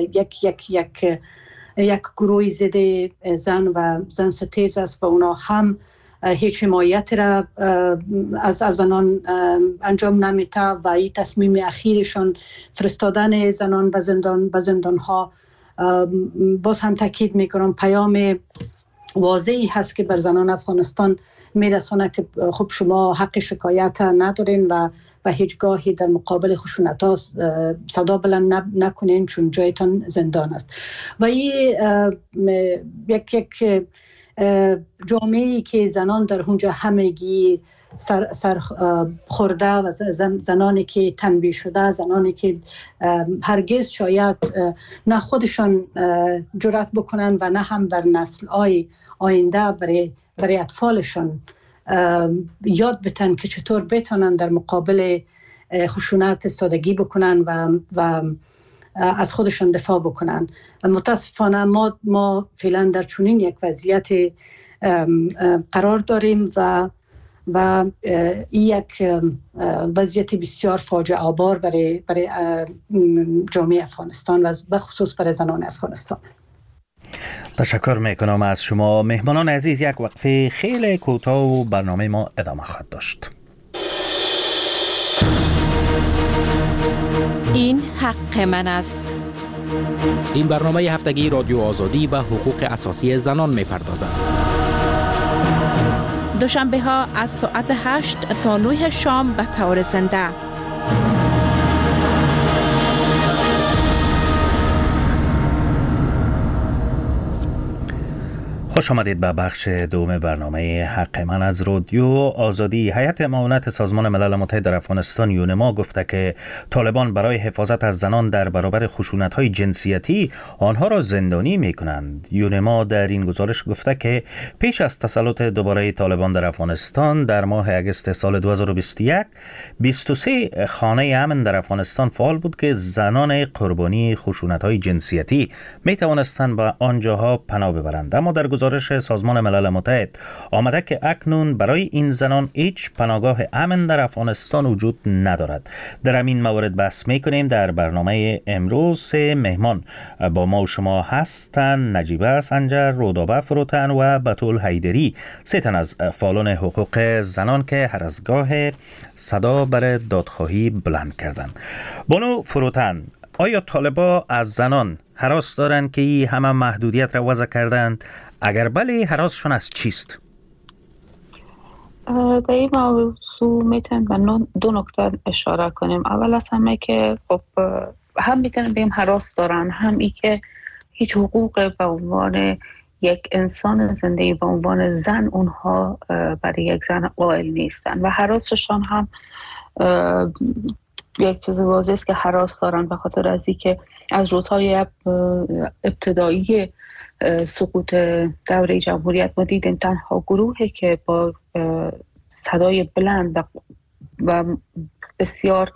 یک گروه ضد زن و زن ستیز است و اونا هم هیچ حمایت را از زنان انجام نمیده و این تصمیم اخیرشان فرستادن زنان به زندان ها باز هم تاکید میکنم پیام واضحی هست که بر زنان افغانستان میرسونه که خب شما حق شکایت ندارین و هیچگاهی در مقابل خشونت ها صدا بلند نکنین چون جایتان زندان است و این یک جامعه‌ای که زنان در اونجا همگی سر خورده و زنانی که تنبیه شده، زنانی که هرگز شاید نه خودشان جرأت بکنن و نه هم در نسل‌های آینده برای اطفالشان یاد بتن که چطور بتونن در مقابل خشونت ایستادگی بکنن و از خودشان دفاع بکنن. متاسفانه ما فعلا در چنین یک وضعیت قرار داریم و این یک وضعیت بسیار فاجعه آور برای جامعه افغانستان و به خصوص برای زنان افغانستان است. تشکر میکنم از شما. مهمانان عزیز، یک وقفه خیلی کوتاه و برنامه ما ادامه خواهد داشت. این حق من است. این برنامه هفتگی رادیو آزادی به حقوق اساسی زنان میپردازد. دوشنبه ها از ساعت 8 تا 9 شام به طور زنده. خوش آمدید به بخش دوم برنامه حق من از رادیو آزادی. هیئت معاونت سازمان ملل متحد در افغانستان یونما گفته که طالبان برای حفاظت از زنان در برابر خشونت‌های جنسیتی آنها را زندانی می‌کنند. یونما در این گزارش گفته که پیش از تسلط دوباره طالبان در افغانستان در ماه اگست سال 2021 23 خانه امن در افغانستان فعال بود که زنان قربانی خشونت‌های جنسیتی می‌توانستند به آنجاها پناه ببرند. اما در گزارش سازمان ملل متحد آمده که اکنون برای این زنان هیچ پناهگاه امن در افغانستان وجود ندارد. در این مورد بحث میکنیم. در برنامه امروز مهمان با ما و شما هستند: نجیبه سنجر، رودابه فروتن و بتول حیدری، سه تن از فعالان حقوق زنان که هر از گاه صدا بر دادخواهی بلند کردند. بانو فروتن، آیا طالبا از زنان هراس دارند که این همه محدودیت را وضع کردند؟ اگر بله، هراسشون از چیست؟ در این موضوع میتونیم به دو نکته اشاره کنیم. اول از همه که خب هم میتونیم بگیم هراس دارن، هم ای که هیچ حقوق به عنوان یک انسان زندگی به عنوان زن اونها برای یک زن قائل نیستن و هراسشان هم یک چیز واضح است که هراس دارن به خاطر از اینکه از روزهای ابتدایی سقوط دوره جمهوریت ما دیدیم تنها گروهی که با صدای بلند و بسیار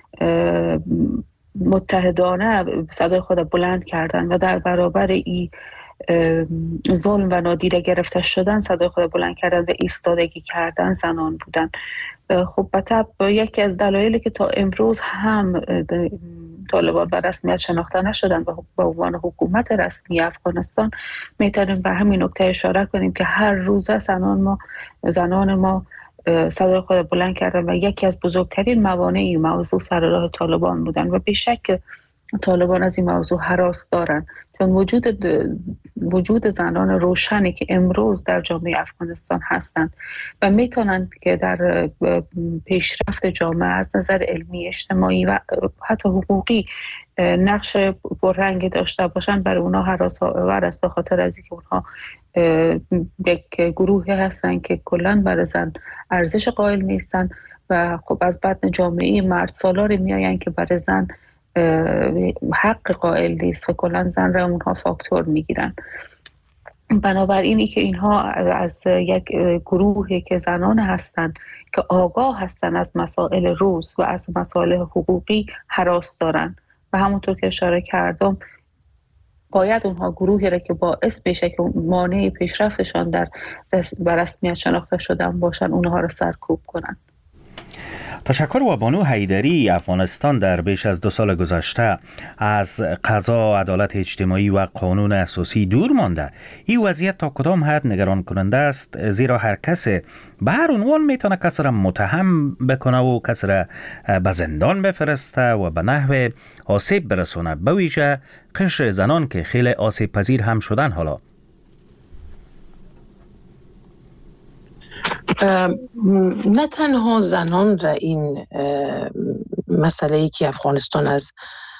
متحدانه صدای خود بلند کردن و در برابر این ظلم و نادیده گرفته شدن صدای خود بلند کردن و ایستادگی کردن زنان بودن. خب بطب یکی از دلایلی که تا امروز هم طالبان به رسمیت شناخته نشدن و به عنوان حکومت رسمی افغانستان، میتونیم به همین نکته اشاره کنیم که هر روز زنان ما صدای خود بلند کردن و یکی از بزرگترین موانع این موضوع سر راه طالبان بودن و بیشک طالبان از این موضوع هراس دارن، چون وجود زنان روشنی که امروز در جامعه افغانستان هستند و میتونند که در پیشرفت جامعه از نظر علمی، اجتماعی و حتی حقوقی نقش پررنگی داشته باشند، برای اونها هراس آور است به خاطر از اینکه اونها یک گروهی هستن که کلا برای زن ارزش قائل نیستن و خب از بدن جامعه مرد سالاری میآیند که برای زن حق قائل نیست و کلا زن را اونها فاکتور میگیرن. بنابراین که اینها از یک گروهی که زنان هستند که آگاه هستند از مسائل روز و از مسائل حقوقی هراس دارن و همونطور که اشاره کردم باید اونها گروهی را که باعث بشه که مانع پیشرفتشان در رسمیت شناخته شدن باشن اونها را سرکوب کنن. تشکر. و بانو حیدری، افغانستان در بیش از 2 سال گذشته از قضا، عدالت اجتماعی و قانون اساسی دور مانده. این وضعیت تا کدام حد نگران کننده است؟ زیرا هر کس به هر عنوان میتونه کس را متهم بکنه و کس را به زندان بفرسته و به نحو آسیب برسونه، به ویژه قشر زنان که خیلی آسیب پذیر هم شدن. حالا نه تنها زنان را این مسئله‌ای که افغانستان از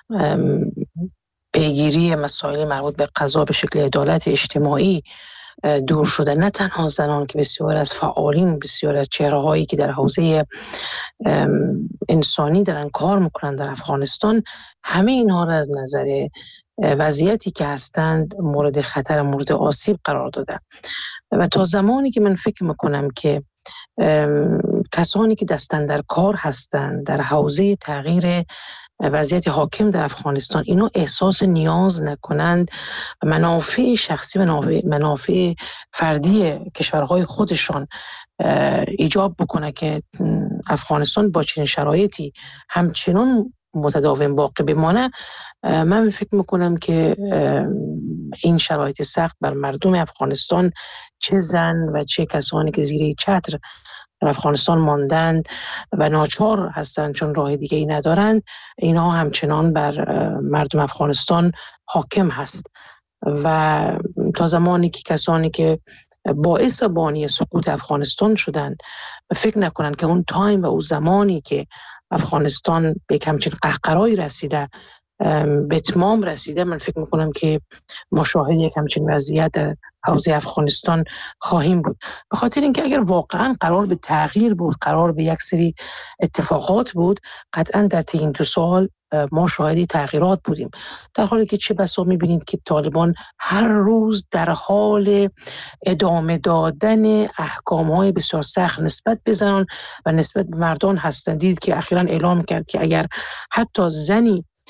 پیگیری مسائل مربوط به قضا به شکل عدالت اجتماعی دور شده، نه تنها زنان که بسیار از فعالین، بسیار از چهره‌هایی که در حوزه انسانی دارن کار میکنن در افغانستان، همه اینها را از نظر وضعیتی که هستند مورد خطر، مورد آسیب قرار داده. و تا زمانی که من فکر میکنم که کسانی که دستن در کار هستند در حوزه تغییر وضعیت حاکم در افغانستان اینو احساس نیاز نکنند منافع شخصی و منافع فردی کشورهای خودشان ایجاب بکنه که افغانستان با چنین شرایطی همچنان متداوم باقی بمانه، من فکر میکنم که این شرایط سخت بر مردم افغانستان، چه زن و چه کسانی که زیر چتر در افغانستان ماندند و ناچار هستند چون راه دیگه ای ندارند، اینها همچنان بر مردم افغانستان حاکم هست. و تا زمانی که کسانی که باعث و بانی سقوط افغانستان شدند فکر نکنند که اون تایم و اون زمانی که افغانستان به همچین قهقرایی رسیده به اتمام رسیده، من فکر میکنم که ما شاهد یک همچین وضعیت در حوزه افغانستان خواهیم بود. به خاطر اینکه اگر واقعا قرار به تغییر بود، قرار به یک سری اتفاقات بود، قطعا در طی این 2 سال ما شاهدی تغییرات بودیم، در حالی که چه بسا میبینید که طالبان هر روز در حال ادامه دادن احکام‌های بسیار سخت نسبت به زنان و نسبت به مردان هستند. دید که اخیراً اعلام کرد که اگر حتی زنی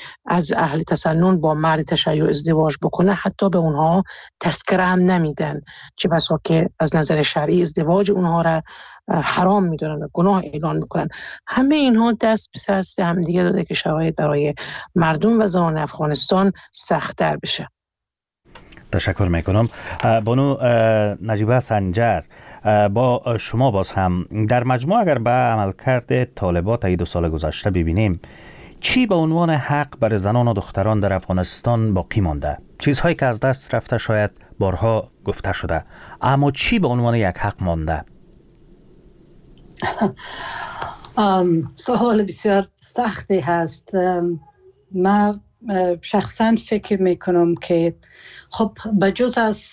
از اهل تسنن با مرد تشیع ازدواج بکنه حتی به اونها تذکره هم نمیدن، چه بسا که از نظر شرعی ازدواج اونها را حرام میدونن و گناه اعلان میکنن. همه اینها دست به دست هم دیگه داده که شرایط برای مردم و زنان افغانستان سخت‌تر بشه. تشکر میکنم. بانو نجیبه سنجر، با شما باز هم در مجموع اگر به عملکرد طالبات ای 2 سال گذشته ببینیم، چی به عنوان حق برای زنان و دختران در افغانستان باقی مانده؟ چیزهایی که از دست رفته شاید بارها گفته شده، اما چی به عنوان یک حق مانده؟ سوال بسیار سختی هست. من شخصا فکر میکنم که خب بجز از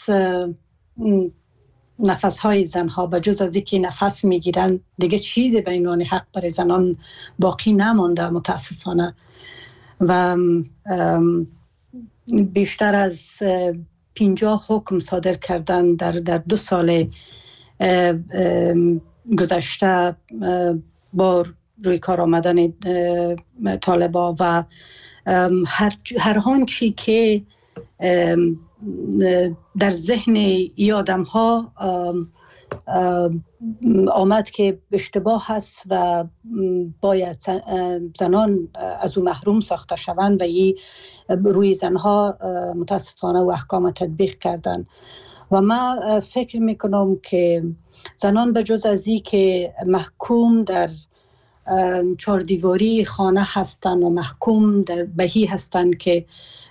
نفسهای زنها، بجز از اینکه نفس میگیرن دیگه چیزی به عنوان حق برای زنان باقی نمانده متاسفانه. و بیشتر از 50 حکم صادر کردن در 2 سال گذشته با روی کار آمدن طالبا و هر آنچه که در ذهن ای آدم ها آمد که اشتباه هست و باید زنان از او محروم ساخته شوند و روی زنها متاسفانه و احکام تطبیق کردن. و من فکر میکنم که زنان بجز از این که محکوم در 4 دیواری خانه هستند و محکوم در بهی هستند که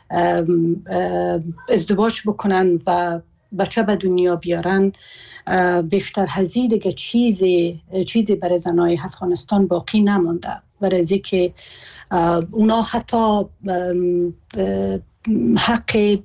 ازدواج بکنن و بچه به دنیا بیارن، بیشتر از این دیگه چیزی برای زنای افغانستان باقی نمانده. برای از که اونا حتی حق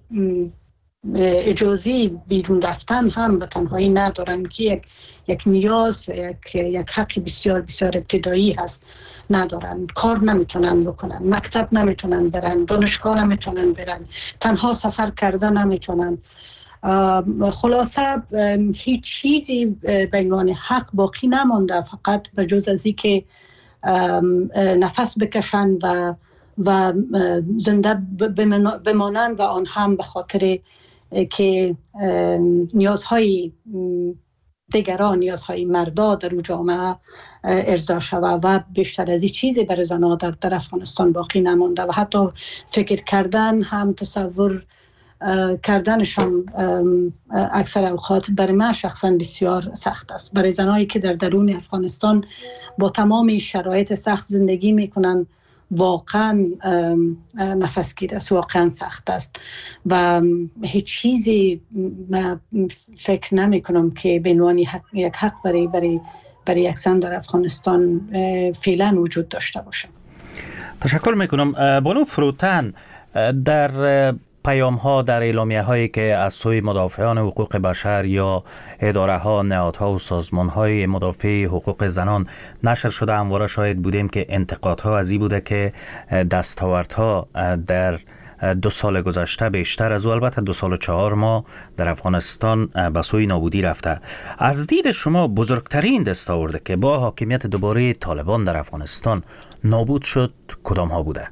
اجازه بیرون رفتن هم به تنهایی ندارن که یک نیاز، یک حق بسیار بسیار ابتدایی هست، ندارن. کار نمیتونن بکنن، مکتب نمیتونن برن، دانشگاه نمیتونن برن، تنها سفر کردن نمیتونن. خلاصه هیچ چیزی به عنوان حق باقی نمانده، فقط به جز از این که نفس بکشن و زنده بمانند و آن هم به خاطر که نیازهای دیگران، نیازهای مردا در جامعه ارضا شود و بیشتر از این چیزی برای زنها در افغانستان باقی نمانده و حتی فکر کردن هم تصور کردنشان اکثر اوقات برای من شخصا بسیار سخت است. برای زنایی که در درون افغانستان با تمام شرایط سخت زندگی میکنن واقعا نفسگیر است، واقعا سخت است و هیچ چیزی من فکر نمی کنم که به عنوان یک حق برای یک زن در افغانستان فعلا وجود داشته باشه. تشکر میکنم. بانو فروتن، در پیام ها، در اعلامیه هایی که از سوی مدافعان حقوق بشر یا اداره ها، نهادها و سازمان های مدافع حقوق زنان نشر شده، همواره شاهد بودیم که انتقادها از این بوده که دستاوردها در 2 سال گذشته بیشتر از او، البته 2 سال و 4 ماه در افغانستان به سوی نابودی رفته. از دید شما بزرگترین دستاورده که با حاکمیت دوباره طالبان در افغانستان نابود شد کدام ها بوده؟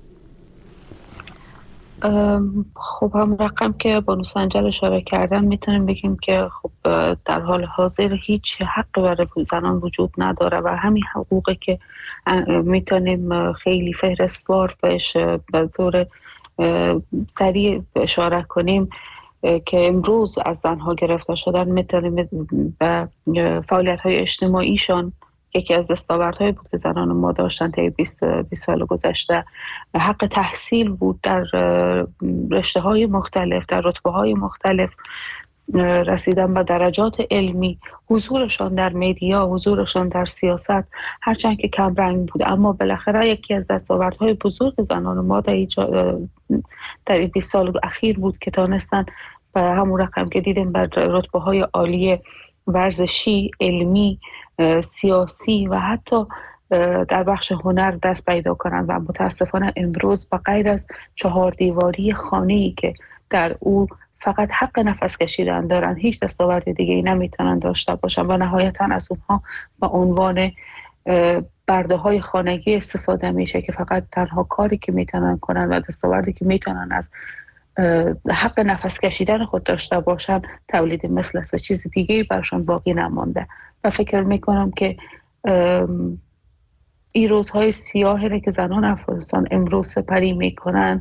خب هم رقم که بانو سنجر اشاره کردن میتونیم بگیم که خب در حال حاضر هیچ حق برای زنان وجود نداره و همین حقوقی که میتونیم خیلی فهرستوار بهش به طور سریع اشاره کنیم که امروز از زنها گرفته شدن، میتونیم به فعالیت های اجتماعیشان. یکی از دستاوردهای بود که زنان ما داشتن طی 20 سال گذشته حق تحصیل بود در رشته‌های مختلف، در رتبه‌های مختلف، رسیدن به درجات علمی، حضورشان در مدیا، حضورشان در سیاست، هرچند که کم رنگ بود، اما بالاخره یکی از دستاوردهای بزرگ زنان ما در این 20 سال اخیر بود که تانستن به همون رقم که دیدیم بر رتبه‌های عالی ورزشی، علمی، سیاسی و حتی در بخش هنر دست پیدا کنند و متاسفانه امروز با غیر از 4 دیواری خانه‌ای که در او فقط حق نفس کشیدن دارن، هیچ دستاورد دیگه ای نمیتونن داشته باشن و نهایتا از اونها با عنوان برده های خانگی استفاده میشه که فقط تنها کاری که میتونن کنن و دستاوردی که میتونن از حق نفس کشیدن خود داشته باشن تولید مثل است و چیز دیگه برشان باقی نمانده. و فکر میکنم که این روزهای سیاهی که زنان افغانستان امروز سپری میکنن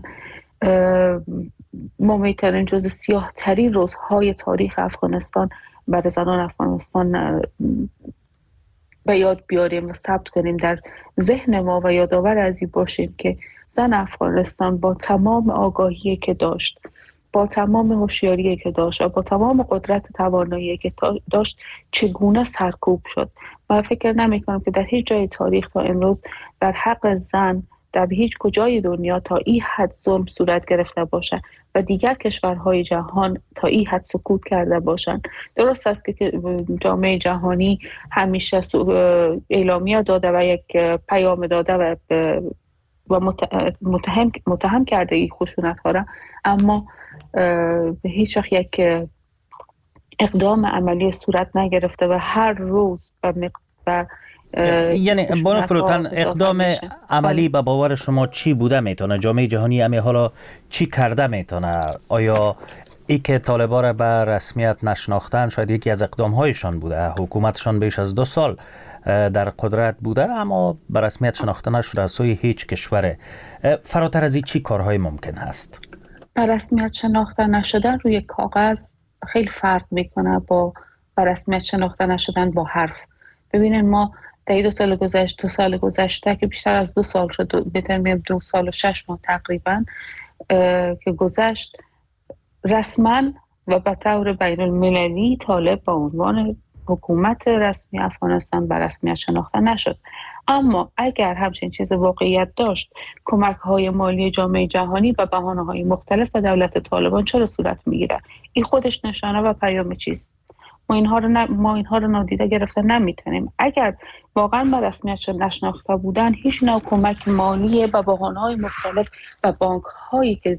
ما میتونیم جز سیاه ترین روزهای تاریخ افغانستان برای زنان افغانستان به یاد بیاریم و ثبت کنیم در ذهن ما و یادآور از این باشیم که زن افغانستان با تمام آگاهی که داشت، با تمام هوشیاری که داشت و با تمام قدرت توانایی که داشت چگونه سرکوب شد. و فکر نمی کنم که در هیچ جای تاریخ تا امروز در حق زن در هیچ کجای دنیا تا این حد ظلم صورت گرفته باشه و دیگر کشورهای جهان تا این حد سکوت کرده باشند. درست است که جامعه جهانی همیشه اعلامیه داده و یک پیام داده و متهم کرده این خشونت ها را، اما هیچ وقت یک اقدام عملی صورت نگرفته و هر روز یعنی بانو فروتن اقدام عملی به باور شما چی بوده میتونه؟ جامعه جهانی امی حالا چی کرده میتونه؟ آیا ای که طالبا را به رسمیت نشناختن شاید یکی از اقدامهایشان بوده؟ حکومتشان بیش از 2 سال در قدرت بوده اما به رسمیت شناخته نشده از سوی هیچ کشوره. فراتر از این چی کارهای ممکن هست؟ به رسمیت شناخته نشدن روی کاغذ خیلی فرق میکنه با به رسمیت شناخته نشدن با حرف. ببینید ما در 2 سال گذشته که بیشتر از 2 سال شد، بهتر میگم 2 سال و 6 ماه تقریبا که گذشت، رسما و به طور بین المللی طالب با عنوان حکومت رسمی افغانستان به رسمیت شناخته نشد. اما اگر همچین چیز واقعیت داشت، کمک های مالی جامعه جهانی و بهانه های مختلف به دولت طالبان چرا صورت میگیره؟ این خودش نشانه و پیام چیز. ما اینها رو نادیده گرفته نمیتونیم. اگر واقعا به رسمیت نشناخته بودن، هیچ نوع کمک مالی به بهانه‌های مختلف و بانک‌هایی که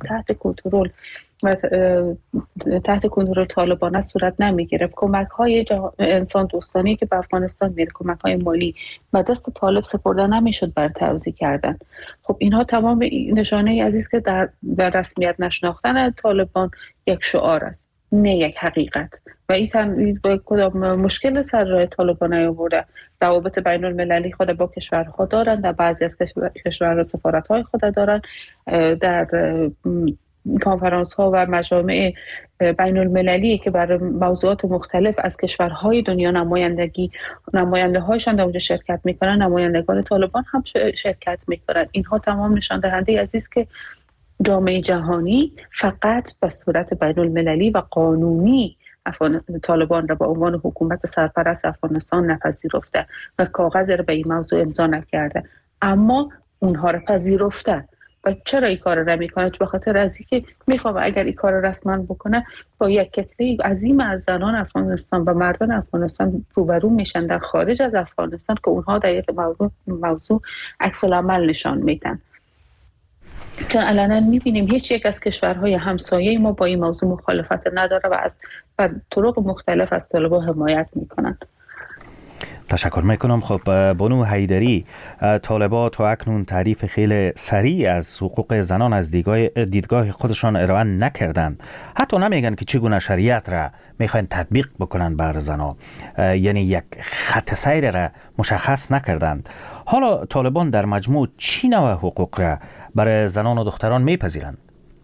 تحت کنترل طالبان صورت نمیگرفت. کمک‌های انسان دوستانه که به افغانستان میره، کمک‌های مالی به دست طالب سپرده نمیشد برای توزیع کردن. خب اینها تمام نشانه عزیز که در رسمیت نشناختن طالبان یک شعار است، نه یک حقیقت. و این کدام مشکل سر راه طالبان نیاورده. روابط بین المللی خود با کشورها دارن، در بعضی از کشورها سفارت‌های خود دارن، در کنفرانس ها و مجامع بین المللی که برای موضوعات مختلف از کشورهای دنیا نماینده هایشان در اونجا شرکت میکنن، نمایندگان طالبان هم شرکت میکنن. اینها تمام نشان دهنده عزیز که جامعه جهانی فقط به صورت بین المللی و قانونی طالبان را به عنوان حکومت سرپرست افغانستان نپذیرفته و کاغذ را به این موضوع امضا نکرده، اما اونها را پذیرفته. و چرا این کار را نمیکنه؟ به خاطر از اینکه میفهمه اگر این کار را رسما بکنه با یک کتله عظیم از زنان افغانستان و مردان افغانستان روبرو میشن در خارج از افغانستان که اونها در یک موضوع عکس العمل نشان میدن. چون علنا میبینیم هیچ یک از کشورهای همسایه ما با این موضوع مخالفت نداره و از طرق مختلف از طالبان حمایت میکنن. تشکر میکنم. خب بانو حیدری، طالبان تا اکنون تعریف خیلی سریع از حقوق زنان از دیدگاه خودشان ارائه نکردند. حتی نمیگن که چگونه شریعت را میخواین تطبیق بکنن بر زنان، یعنی یک خط سیر را مشخص نکردند. حالا طالبان در مجموع چی نوع حقوق را برای زنان و دختران میپذیرند؟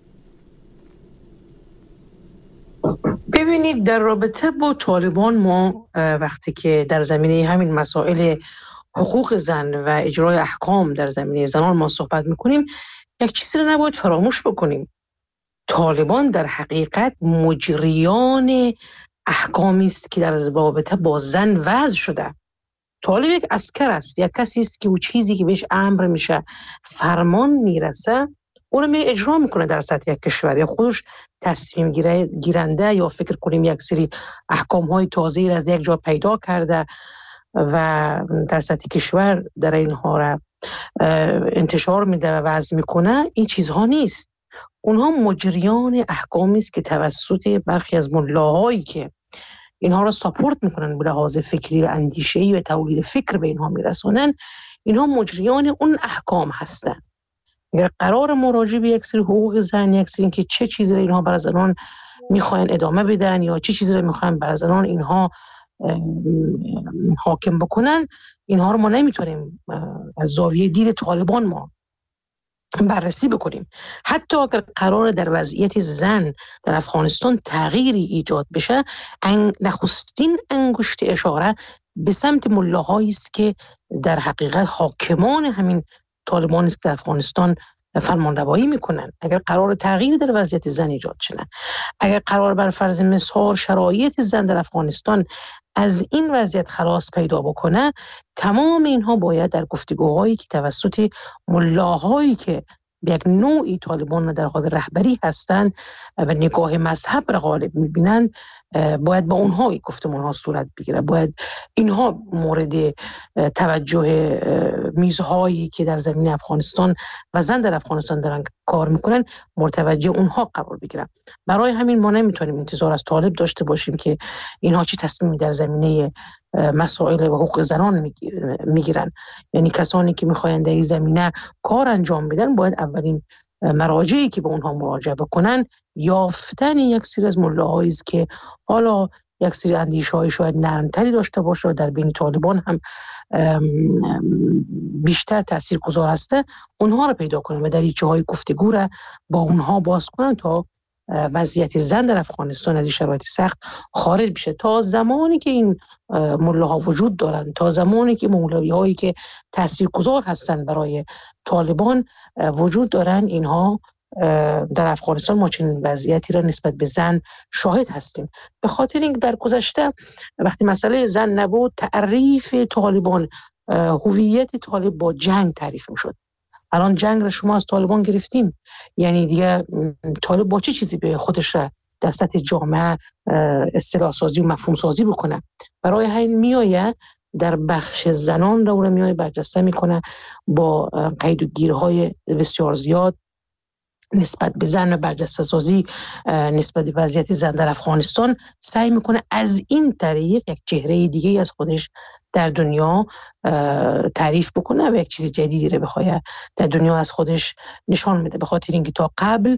ببینید در رابطه با طالبان ما وقتی که در زمینه همین مسائل حقوق زن و اجرای احکام در زمینه زنان ما صحبت میکنیم، یک چیزی رو نباید فراموش بکنیم. طالبان در حقیقت مجریان احکامی است که در رابطه با زن وضع شده. طالب یک عسکر است، یک کسی است که او چیزی که بهش امر میشه، فرمان میرسه، اون رو اجرا میکنه در سطح یک کشور، یا خودش تصمیم گیرنده، یا فکر کنیم یک سری احکام های تازه از یک جا پیدا کرده و در سطح کشور در اینها را انتشار میده و وضع میکنه. این چیزها نیست. اونها مجریان احکامی است که توسط برخی از ملاهایی که اینها را ساپورت میکنن به لحاظ فکری و اندیشه‌ای و تولید فکر به اینها میرسونن، اینها مجریان اون احکام هستند. اگر قرار مراجعه به یک سری حقوق زن، یک سری که چه چیزی رو اینها برای زنان میخواین ادامه بدن یا چه چیزی رو میخواین برای زنان اینها حاکم بکنن، اینها رو ما نمیتونیم از زاویه دید طالبان ما بررسی بکنیم. حتی اگر قرار در وضعیت زن در افغانستان تغییری ایجاد بشه، نخستین انگشت اشاره به سمت ملاهایی است که در حقیقت حاکمان همین طالبان است که در افغانستان فرمانروایی میکنن. اگر قرار تغییری در وضعیت زن ایجاد شده، اگر قرار بر فرض مثال شرایط زن در افغانستان از این وضعیت خلاص پیدا بکنه، تمام اینها باید در گفتگوهایی که توسط ملاهایی که به یک نوعی طالبان در حال رهبری هستند و نگاه مذهب را غالب میبینند، باید با اونها گفتمانها صورت بگیره. باید اینها مورد توجه میزهایی که در زمین افغانستان و زن در افغانستان دارن کار میکنن متوجه اونها قرار بگیرن. برای همین ما نمیتونیم انتظار از طالب داشته باشیم که اینها چی تصمیمی در زمینه مسائل و حقوق زنان میگیرن. یعنی کسانی که میخواین در این زمینه کار انجام بدن باید اولین مراجعی که به اونها مراجعه بکنن یافتن یک سری از ملاهایی است که حالا یک سری اندیشه‌های شاید نرمتری داشته باشه و در بین طالبان هم بیشتر تاثیرگذار هسته، اونها رو پیدا کنن و در این جاهای گفتگو را با اونها باز کنن تا وضعیت زن در افغانستان از این شرایط سخت خارج بشه. تا زمانی که این ملاها وجود دارن، تا زمانی که مولوی‌هایی که تاثیرگذار هستن برای طالبان وجود دارن، اینها در افغانستان ما چنین وضعیتی را نسبت به زن شاهد هستیم. به خاطر اینکه در گذشته وقتی مسئله زن نبود، تعریف طالبان، هویت طالب با جنگ تعریف می‌شد. الان جنگ را شما از طالبان گرفتیم، یعنی دیگه طالب با چه چیزی به خودش را در سطح جامعه اصطلاح سازی و مفهوم سازی بکنه؟ برای همین میآید در بخش زنان را میآید برجسته میکنه با قید و گیرهای بسیار زیاد نسبت به زن و برجسته سازی نسبت به وضعیت زن در افغانستان. سعی میکنه از این طریق یک چهره دیگه از خودش در دنیا تعریف بکنه و یک چیز جدیدی رو بخواد در دنیا از خودش نشان بده. به خاطر اینکه تا قبل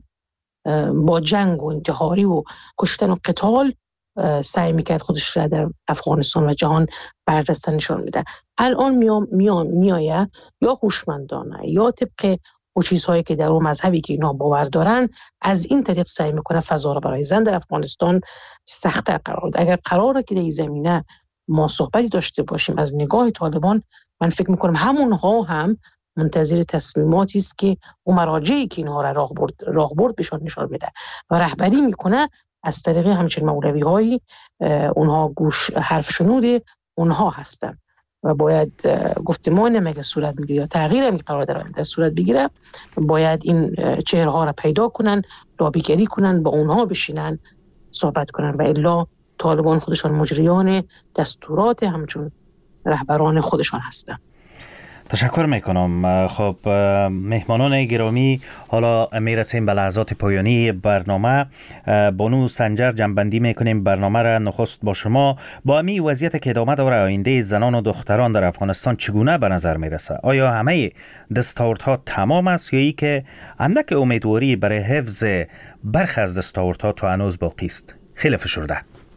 با جنگ و انتحاری و کشتن و قتال سعی میکرد خودش را در افغانستان و جهان برجسته نشان بده. الان میآید یا هوشمندانه یا طبق و چیزهایی که در اون مذهبی که اینا باور دارن، از این طریق سعی میکنه فضا را برای زن در افغانستان سخت‌تر قرار بده. اگر قراره که در این زمینه ما صحبتی داشته باشیم از نگاه طالبان، من فکر میکنم همونها هم منتظر تصمیماتی است که اون مراجعی که اینها را راهبرد بهشون نشان بده و رهبری میکنه از طریق همچنین مولوی‌هایی اونها گوش حرف شنود اونها هستن و باید گفتمان مگه صورت میگیره یا تغییر هم قرار در صورت بگیره، باید این چهره‌ها را پیدا کنن، لابیگری کنن، با اونها بشینن صحبت کنن و الا طالبان خودشان مجریان دستورات همچون رهبران خودشان هستن. تشکر میکنم. خب مهمانان گرامی، حالا میرسیم به لحظات پایانی برنامه. بانو سنجر جنبندی میکنیم برنامه را. نخست با شما، با امی وضعیت که ادامه داره، آینده زنان و دختران در افغانستان چگونه به نظر میرسه؟ آیا همه دستاوردها تمام است یا ای که اندک امیدواری برای حفظ برخی از دستاوردها تو هنوز باقی است؟ خیلی فشرده.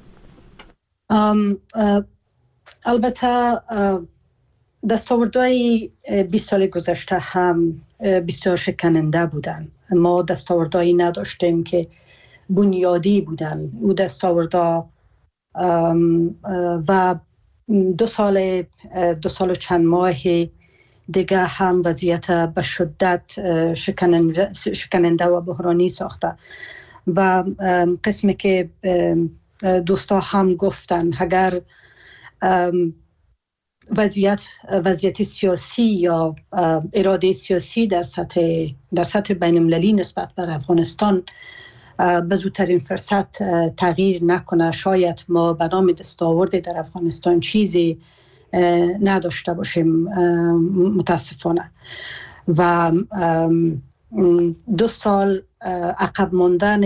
البته دستاوردهای 20 سال گذشته هم بسیار شکننده بودن. ما دستاوردهایی نداشتیم که بنیادی بودن. او دستاوردها و دو سال و چند ماه دیگه هم وضعیت به شدت شکننده و بحرانی ساخته و قسمی که دوستا هم گفتن اگر وضعیت سیاسی یا اراده سیاسی در سطح بین المللی نسبت بر افغانستان به زودترین فرصت تغییر نکنه، شاید ما به نام دستاورد در افغانستان چیزی نداشته باشیم متاسفانه. و 2 سال عقب ماندن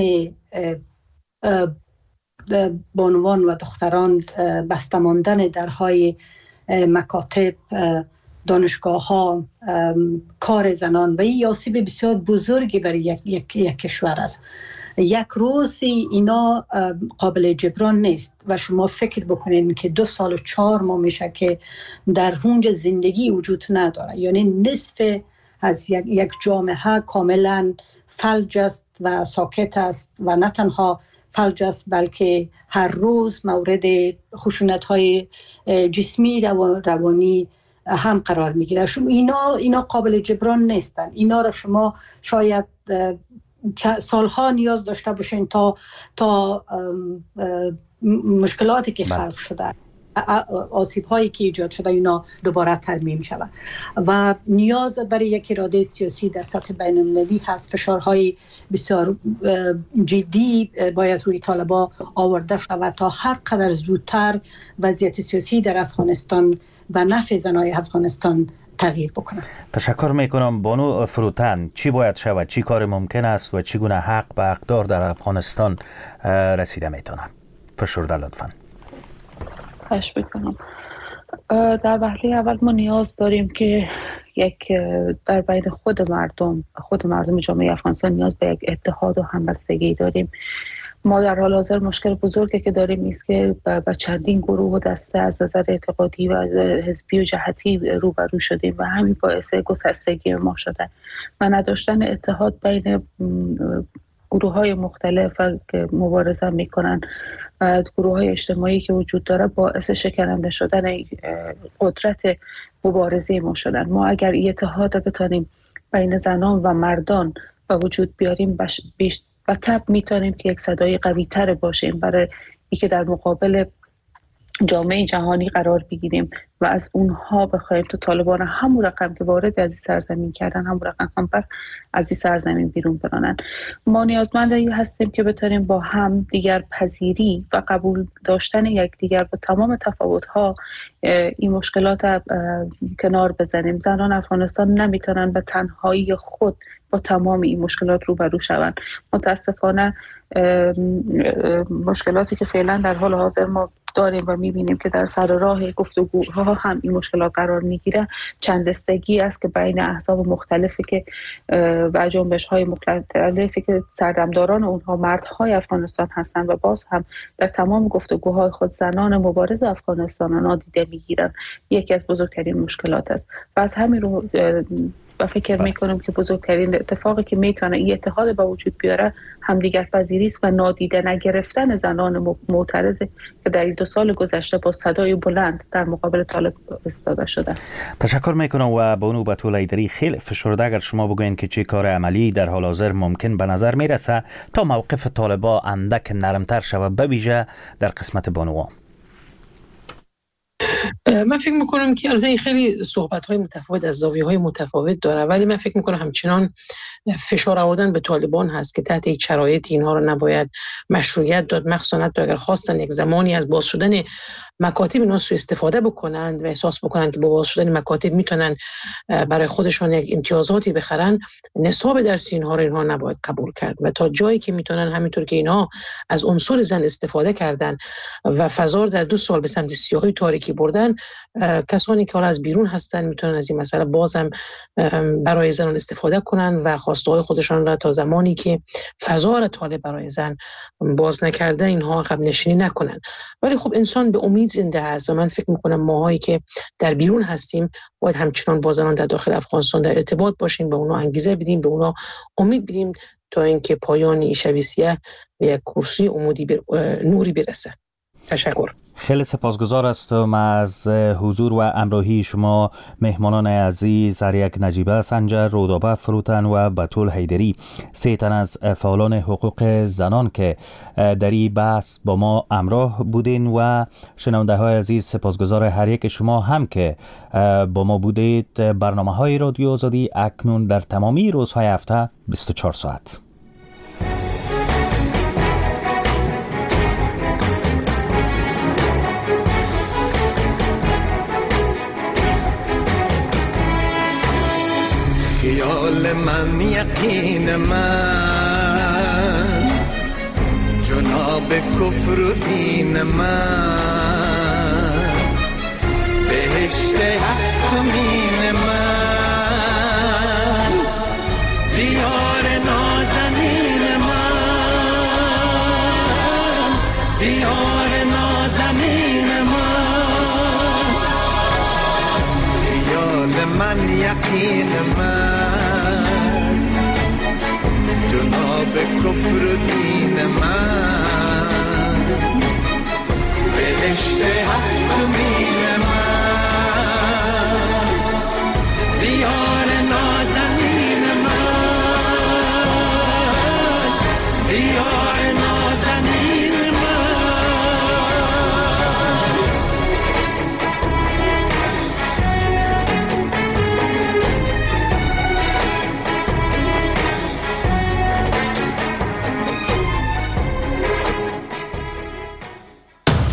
بانوان و دختران، بسته ماندن درهای مکاتب دانشگاه ها، کار زنان و این آسیب بسیار بزرگی برای یک کشور است. یک روز اینا قابل جبران نیست و شما فکر بکنین که 2 سال و 4 ماه میشه که در اونجا زندگی وجود نداره، یعنی نصف از یک جامعه کاملا فلج است و ساکت است و نه تنها فلج است بلکه هر روز مورد خشونت‌های جسمی و روانی هم قرار میگیره. اینا قابل جبران نیستن. اینا را شما شاید سالها نیاز داشته باشین تا مشکلاتی که خلق شده، آسیب هایی که ایجاد شده اینا دوباره ترمیم شود و نیاز برای یک اراده سیاسی در سطح بین المللی هست. فشارهای بسیار جدی باید روی طالبان آورده شود تا هر قدر زودتر وضعیت سیاسی در افغانستان و نفع زنای افغانستان تغییر بکنه. تشکر میکنم. بانو فروتن، چی باید شود؟ چی کار ممکن است و چگونه حق به اقدار در افغانستان رسیده میتونه؟ فشرده لطفاً. خواهش میکنم. در وهله اول ما نیاز داریم که در بین خود مردم جامعه افغانستان نیاز به یک اتحاد و همبستگی داریم. ما در حال حاضر مشکل بزرگی که داریم است که با چندین گروه و دسته از نظر اعتقادی و حزبی و جهتی روبرو شدیم و همین باعث گسستگی ما شده و نداشتن اتحاد بین گروه‌های مختلف که مبارزه میکنن، گروه‌های اجتماعی که وجود داره باعث شکننده شدن قدرت مبارزه ما شدن. ما اگر اتحاد بتونیم بین زنان و مردان به وجود بیاریم و تب میتونیم که یک صدای قوی تر باشیم برای اینکه در مقابل جامعه جهانی قرار بگیریم و از اونها بخوایم تو طالبان همون رقم که وارد از این سرزمین کردن همون رقم هم پس از این سرزمین بیرون برانن. ما نیازمند این هستیم که بتونیم با هم دیگر پذیری و قبول داشتن یکدیگر با تمام تفاوت‌ها این مشکلات کنار بزنیم. زنان افغانستان نمیتونن به تنهایی خود با تمام این مشکلات روبرو شوند. متاسفانه مشکلاتی که فعلا در حال حاضر ما داریم و میبینیم که در سر راه گفتگوها هم این مشکلات قرار میگیره، چند دستگی است که بین احزاب مختلفی که و جنبش‌های مختلفی که سردمداران اونها مردهای افغانستان هستند و باز هم در تمام گفتگوهای خود زنان مبارز افغانستان را نادیده میگیرن، یکی از بزرگترین مشکلات است. و از همین رو و فکر میکنم که بزرگترین اتفاقی که میتونه این اتحاد به وجود بیاره همدیگر پذیری است و نادیده نگرفتن زنان معترض که در این 2 سال گذشته با صدای بلند در مقابل طالب ایستاده شده. تشکر میکنم. و بانو بتول ایدری، خیلی فشرده اگر شما بگوین که چه کار عملی در حال حاضر ممکن به نظر میرسه تا موقف طالبا اندک نرمتر شود، به ویژه در قسمت بانوان؟ من فکر میکنم که البته خیلی صحبت‌های متفاوت از زاویه‌های متفاوت داره، ولی من فکر میکنم همچنان فشار آوردن به طالبان هست که تحت یک شرایط اینها رو نباید مشروعیت داد، مخصوصا اگر خواستن یک زمانی از باز شدن مکاتب اینا سوء استفاده بکنند و احساس بکنند که با باز شدن مکاتب میتونن برای خودشون یک امتیازاتی بخرن، نصاب درسی اینها رو اینها نباید قبول کرد و تا جایی که میتونن، همینطور که اینها از عنصر زن استفاده کردن و فضا در 2 سال به سمت سیاهی تاریکی بردن، کسانی که حالا از بیرون هستن میتونن از این مسئله بازم برای زنان استفاده کنن و خواسته‌های خودشان را تا زمانی که فضا را طالب برای زن باز نکرده اینها عقب نشینی نکنن. ولی خب انسان به امید زنده است و من فکر میکنم ماهایی که در بیرون هستیم باید همچنان با زنان در داخل افغانستان در ارتباط باشیم، به اونا انگیزه بدیم، به اونا امید بدیم تا اینکه پایان شب سیاه به یک کرسی نوری برسه. تشکر. خیلی سپاسگزار هستم از حضور و همراهی شما مهمانان عزیز، اریک نجیبه سنجر، رودابه فروتن و بتول حیدری، 3 تن از فعالان حقوق زنان که در این بحث با ما همراه بودین. و شنونده های عزیز، سپاسگزار هر یک شما هم که با ما بودید. برنامه های رادیو آزادی اکنون در تمامی روزهای هفته 24 ساعت. خیال من، یقین من، جناب کفر و دین من، بهشت بهشت هفتمین من، دیار نازنین من، دیار نازنین من، خیال من یقین من، جناب کفر و دین من، بهشت هفتمین